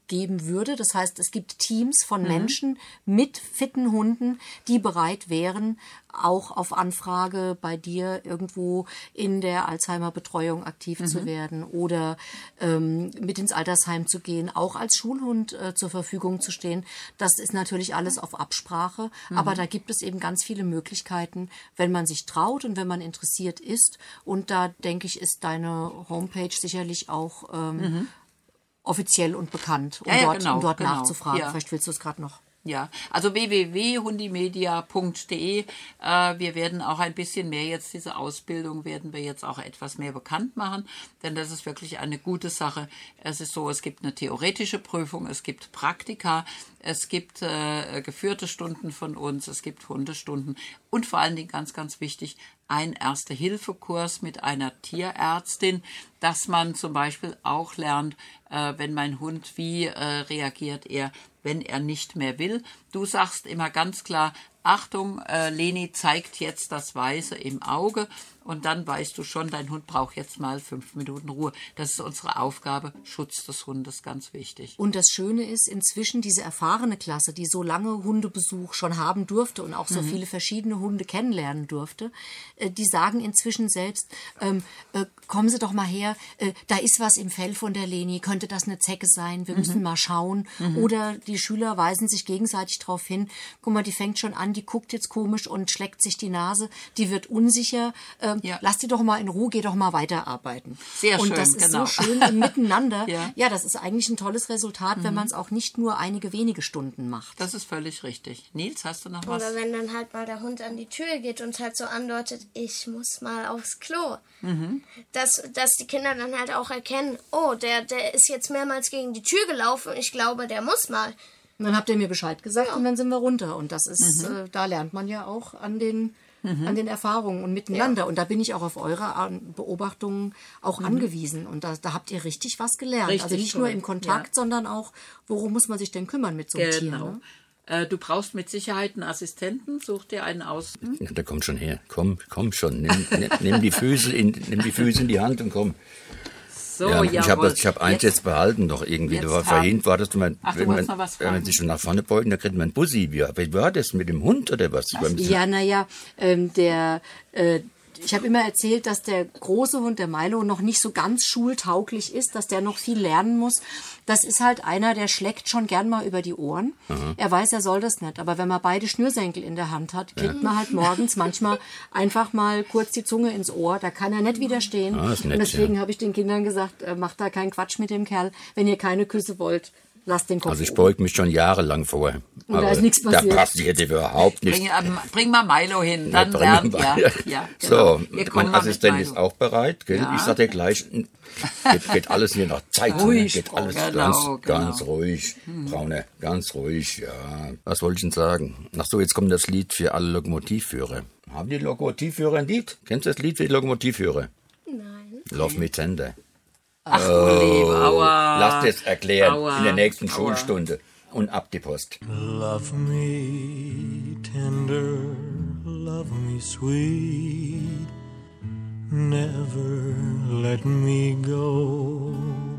geben würde. Das heißt, es gibt Teams von Menschen mit fitten Hunden, die bereit wären, auch auf Anfrage bei dir irgendwo in der Alzheimer-Betreuung aktiv mhm. zu werden oder ähm, mit ins Altersheim zu gehen, auch als Schulhund äh, zur Verfügung zu stehen. Das ist natürlich alles auf Absprache, mhm. aber da gibt es eben ganz viele Möglichkeiten, wenn man sich traut und wenn man interessiert ist. Und da, denke ich, ist deine Homepage sicherlich auch ähm, mhm. offiziell und bekannt, um ja, ja, dort, genau, um dort genau. nachzufragen. Ja. Vielleicht willst du es gerade noch. Ja, also w w w punkt hundimedia punkt de. Äh, wir werden auch ein bisschen mehr jetzt, diese Ausbildung werden wir jetzt auch etwas mehr bekannt machen, denn das ist wirklich eine gute Sache. Es ist so, es gibt eine theoretische Prüfung, es gibt Praktika, es gibt äh, geführte Stunden von uns, es gibt Hundestunden und vor allen Dingen ganz, ganz wichtig, ein Erste-Hilfe-Kurs mit einer Tierärztin, dass man zum Beispiel auch lernt, äh, wenn mein Hund, wie äh, reagiert er, wenn er nicht mehr will. Du sagst immer ganz klar, Achtung, äh, Leni zeigt jetzt das Weiße im Auge und dann weißt du schon, dein Hund braucht jetzt mal fünf Minuten Ruhe. Das ist unsere Aufgabe, Schutz des Hundes, ganz wichtig. Und das Schöne ist, inzwischen diese erfahrene Klasse, die so lange Hundebesuch schon haben durfte und auch so mhm. viele verschiedene Hunde kennenlernen durfte, äh, die sagen inzwischen selbst, ähm, äh, kommen Sie doch mal her, äh, da ist was im Fell von der Leni, könnte das eine Zecke sein, wir mhm. müssen mal schauen. Mhm. Oder die Schüler weisen sich gegenseitig darauf hin, guck mal, die fängt schon an, die guckt jetzt komisch und schleckt sich die Nase, die wird unsicher, ähm, ja. lass die doch mal in Ruhe, geh doch mal weiterarbeiten. Sehr schön, und das ist genau. so schön im Miteinander. ja. ja, das ist eigentlich ein tolles Resultat, Mhm. wenn man es auch nicht nur einige wenige Stunden macht. Das ist völlig richtig. Nils, hast du noch was? Oder wenn dann halt mal der Hund an die Tür geht und halt so andeutet, ich muss mal aufs Klo. Mhm. Dass, dass die Kinder dann halt auch erkennen, oh, der, der ist jetzt mehrmals gegen die Tür gelaufen, ich glaube, der muss mal. Und dann habt ihr mir Bescheid gesagt ja. und dann sind wir runter. Und das ist, mhm. äh, da lernt man ja auch an den, mhm. an den Erfahrungen und miteinander. Ja. Und da bin ich auch auf eure Beobachtungen auch mhm. angewiesen. Und da, da habt ihr richtig was gelernt. Richtig also nicht toll. nur im Kontakt, ja. sondern auch, worum muss man sich denn kümmern mit so einem genau. Tier. Ne? Äh, du brauchst mit Sicherheit einen Assistenten. Such dir einen aus. Hm? Ja, der kommt schon her. Komm, komm schon. Nimm, nimm, nimm, die Füße in, nimm die Füße in die Hand und komm. So, ja, ich habe ich hab eins jetzt, jetzt behalten noch irgendwie. Da war vorhin war das, man, Ach, wenn, man, wenn man sich schon nach vorne beugt, dann kriegt man einen Bussi. Wie, wie war das mit dem Hund oder was? was? Ja, naja, ähm, der... Äh, Ich habe immer erzählt, dass der große Hund, der Milo, noch nicht so ganz schultauglich ist, dass der noch viel lernen muss. Das ist halt einer, der schlägt schon gern mal über die Ohren. Aha. Er weiß, er soll das nicht. Aber wenn man beide Schnürsenkel in der Hand hat, kriegt ja. man halt morgens manchmal einfach mal kurz die Zunge ins Ohr. Da kann er nicht widerstehen. Ah, ist nett, und deswegen ja. habe ich den Kindern gesagt, äh, macht da keinen Quatsch mit dem Kerl. Wenn ihr keine Küsse wollt, lasst den Kopf Also ich beug mich schon jahrelang vor. Und da ist nichts passiert. Da passiert überhaupt nichts. Bring, bring mal Milo hin, dann ja, lernt er. Ja, genau. So, mein Assistent ist auch bereit. Gell? Ja. Ich sage dir gleich, geht, geht alles hier nach Zeit. Ruhig, geht alles genau, ganz, genau. ganz ruhig. Hm. Braune, ganz ruhig, ja. Was wollte ich denn sagen? Ach so, jetzt kommt das Lied für alle Lokomotivführer. Haben die Lokomotivführer ein Lied? Kennst du das Lied für die Lokomotivführer? Nein. Love Me Tender. Ach du oh, lieb, aua. Lass das erklären Aua. in der nächsten Aua. Schulstunde. Und ab die Post. Love me tender, love me sweet, never let me go.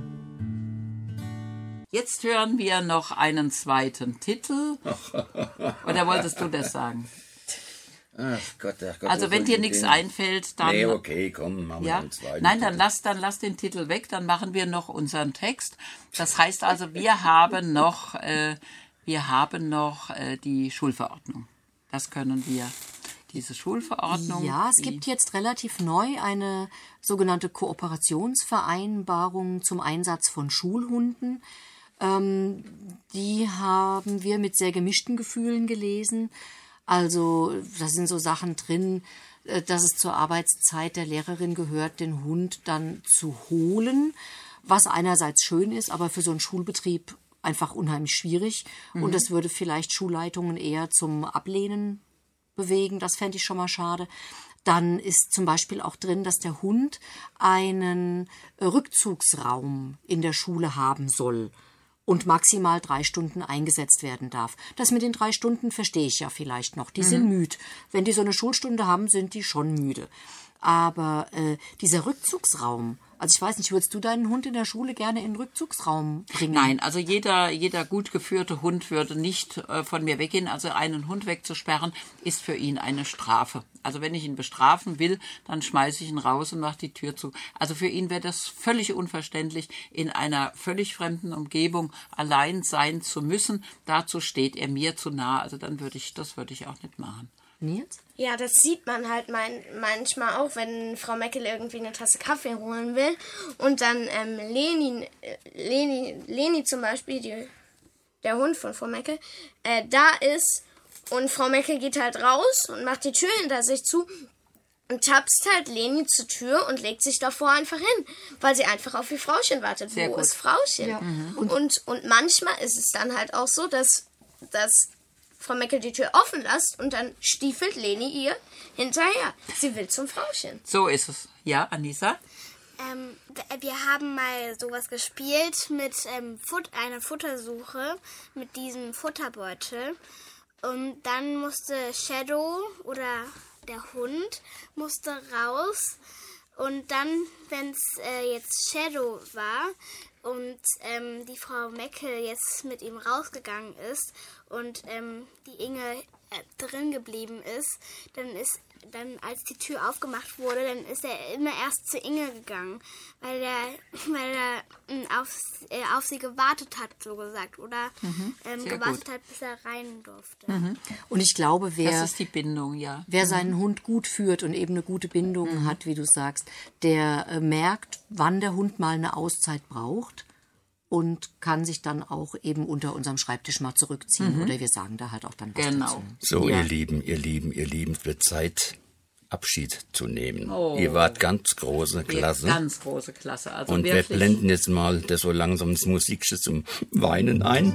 Jetzt hören wir noch einen zweiten Titel. Oder wolltest du das sagen? Ach Gott, ach Gott, also wenn dir nichts einfällt, dann... Nee, okay, komm, machen ja? wir einen zweiten. Nein, dann lass, dann lass den Titel weg, dann machen wir noch unseren Text. Das heißt also, wir haben noch, äh, wir haben noch äh, die Schulverordnung. Das können wir, diese Schulverordnung. Ja, es gibt jetzt relativ neu eine sogenannte Kooperationsvereinbarung zum Einsatz von Schulhunden. Ähm, die haben wir mit sehr gemischten Gefühlen gelesen. Also da sind so Sachen drin, dass es zur Arbeitszeit der Lehrerin gehört, den Hund dann zu holen, was einerseits schön ist, aber für so einen Schulbetrieb einfach unheimlich schwierig. Mhm. Und das würde vielleicht Schulleitungen eher zum Ablehnen bewegen. Das fände ich schon mal schade. Dann ist zum Beispiel auch drin, dass der Hund einen Rückzugsraum in der Schule haben soll und maximal drei Stunden eingesetzt werden darf. Das mit den drei Stunden verstehe ich ja vielleicht noch. Die mhm. sind müde. Wenn die so eine Schulstunde haben, sind die schon müde. Aber äh, dieser Rückzugsraum Also ich weiß nicht, würdest du deinen Hund in der Schule gerne in den Rückzugsraum bringen? Nein, also jeder, jeder gut geführte Hund würde nicht äh, von mir weggehen. Also einen Hund wegzusperren, ist für ihn eine Strafe. Also wenn ich ihn bestrafen will, dann schmeiße ich ihn raus und mache die Tür zu. Also für ihn wäre das völlig unverständlich, in einer völlig fremden Umgebung allein sein zu müssen. Dazu steht er mir zu nah. Also dann würde ich, das würde ich auch nicht machen. Nils? Ja, das sieht man halt mein, manchmal auch, wenn Frau Meckel irgendwie eine Tasse Kaffee holen will und dann ähm, Leni, äh, Leni, Leni zum Beispiel, die, der Hund von Frau Meckel, äh, da ist und Frau Meckel geht halt raus und macht die Tür hinter sich zu und tapst halt Leni zur Tür und legt sich davor einfach hin, weil sie einfach auf ihr Frauchen wartet. Sehr Wo gut. ist Frauchen? Ja. Mhm. Und, und, und manchmal ist es dann halt auch so, dass, dass Frau Meckel die Tür offen lässt und dann stiefelt Leni ihr hinterher. Sie will zum Frauchen. So ist es. Ja, Anissa? Ähm, wir haben mal sowas gespielt mit ähm, Fut- einer Futtersuche mit diesem Futterbeutel. Und dann musste Shadow oder der Hund musste raus. Und dann, wenn es äh, jetzt Shadow war und ähm, die Frau Meckel jetzt mit ihm rausgegangen ist und ähm, die Inge äh, drin geblieben ist, dann ist dann, als die Tür aufgemacht wurde, dann ist er immer erst zu Inge gegangen, weil er, weil er mh, auf, äh, auf sie gewartet hat, so gesagt, oder Mhm, ähm, sehr gewartet gut. hat, bis er rein durfte. Mhm. Und ich glaube, wer, Das ist die Bindung, ja. wer seinen Hund gut führt und eben eine gute Bindung hat, wie du sagst, der äh, merkt, wann der Hund mal eine Auszeit braucht und kann sich dann auch eben unter unserem Schreibtisch mal zurückziehen. Mhm. Oder wir sagen da halt auch dann was Genau. dazu. So, Ja. ihr Lieben, ihr Lieben, ihr Lieben, es wird Zeit, Abschied zu nehmen. Oh. Ihr wart ganz große Klasse. Ganz große Klasse. Also Und wir wirklich. blenden jetzt mal das so langsam das Musikchen zum Weinen ein.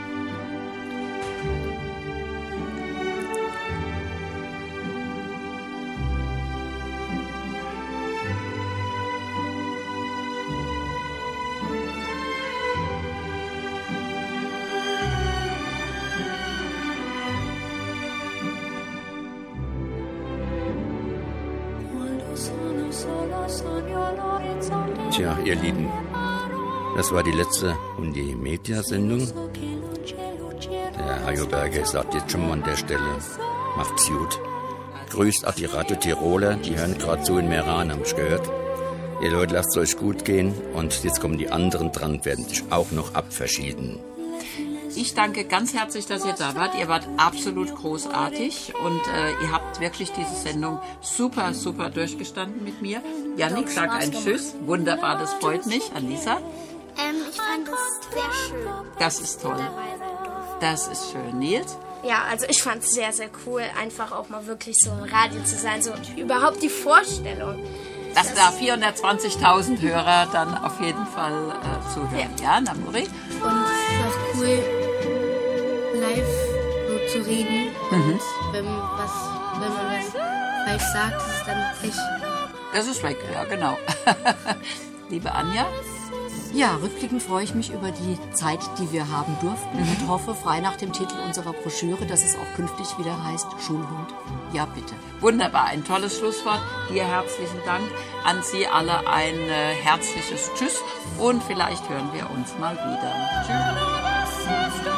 Tja, ihr Lieben, das war die letzte Hundi-Media-Sendung. Der Hajo Berger sagt jetzt schon mal an der Stelle, macht's gut. Grüßt auch die Radio Tiroler, die hören gerade zu in Meran, haben ich gehört. Ihr Leute, lasst es euch gut gehen und jetzt kommen die anderen dran, werden sich auch noch abverschieden. Ich danke ganz herzlich, dass ihr da wart. Ihr wart absolut großartig und äh, ihr habt wirklich diese Sendung super, super durchgestanden mit mir. Janik, sag ein Tschüss. Wunderbar, das freut mich. Anissa? Ähm, ich fand es sehr schön. Das ist toll. dabei sein durfte. Das ist schön. Nils? Ja, also ich fand es sehr, sehr cool, einfach auch mal wirklich so im Radio zu sein. So überhaupt die Vorstellung. Dass da vierhundertzwanzigtausend Hörer dann auf jeden Fall äh, zuhören. Ja, Namuri? Und es ist auch cool, live so zu reden. Mhm. Und wenn, was, wenn man was falsch sagt, ist es dann Pech. Das ist weg, ja, genau. Liebe Anja? Ja, rückblickend freue ich mich über die Zeit, die wir haben durften und hoffe, frei nach dem Titel unserer Broschüre, dass es auch künftig wieder heißt Schulhund. Ja, bitte. Wunderbar, ein tolles Schlusswort. Dir herzlichen Dank. An Sie alle ein äh, herzliches Tschüss und vielleicht hören wir uns mal wieder. Tschüss.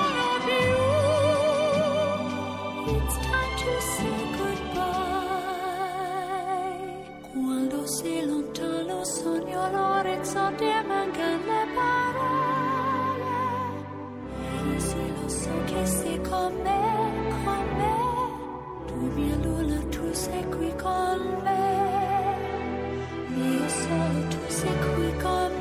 It's time to say goodbye. Quando sei lontano sogno l'orizzonte mancano le parole. E sì, lo so che sei con me, con me. Tu mia luna, tu sei qui con me. Io solo, tu sei qui con me.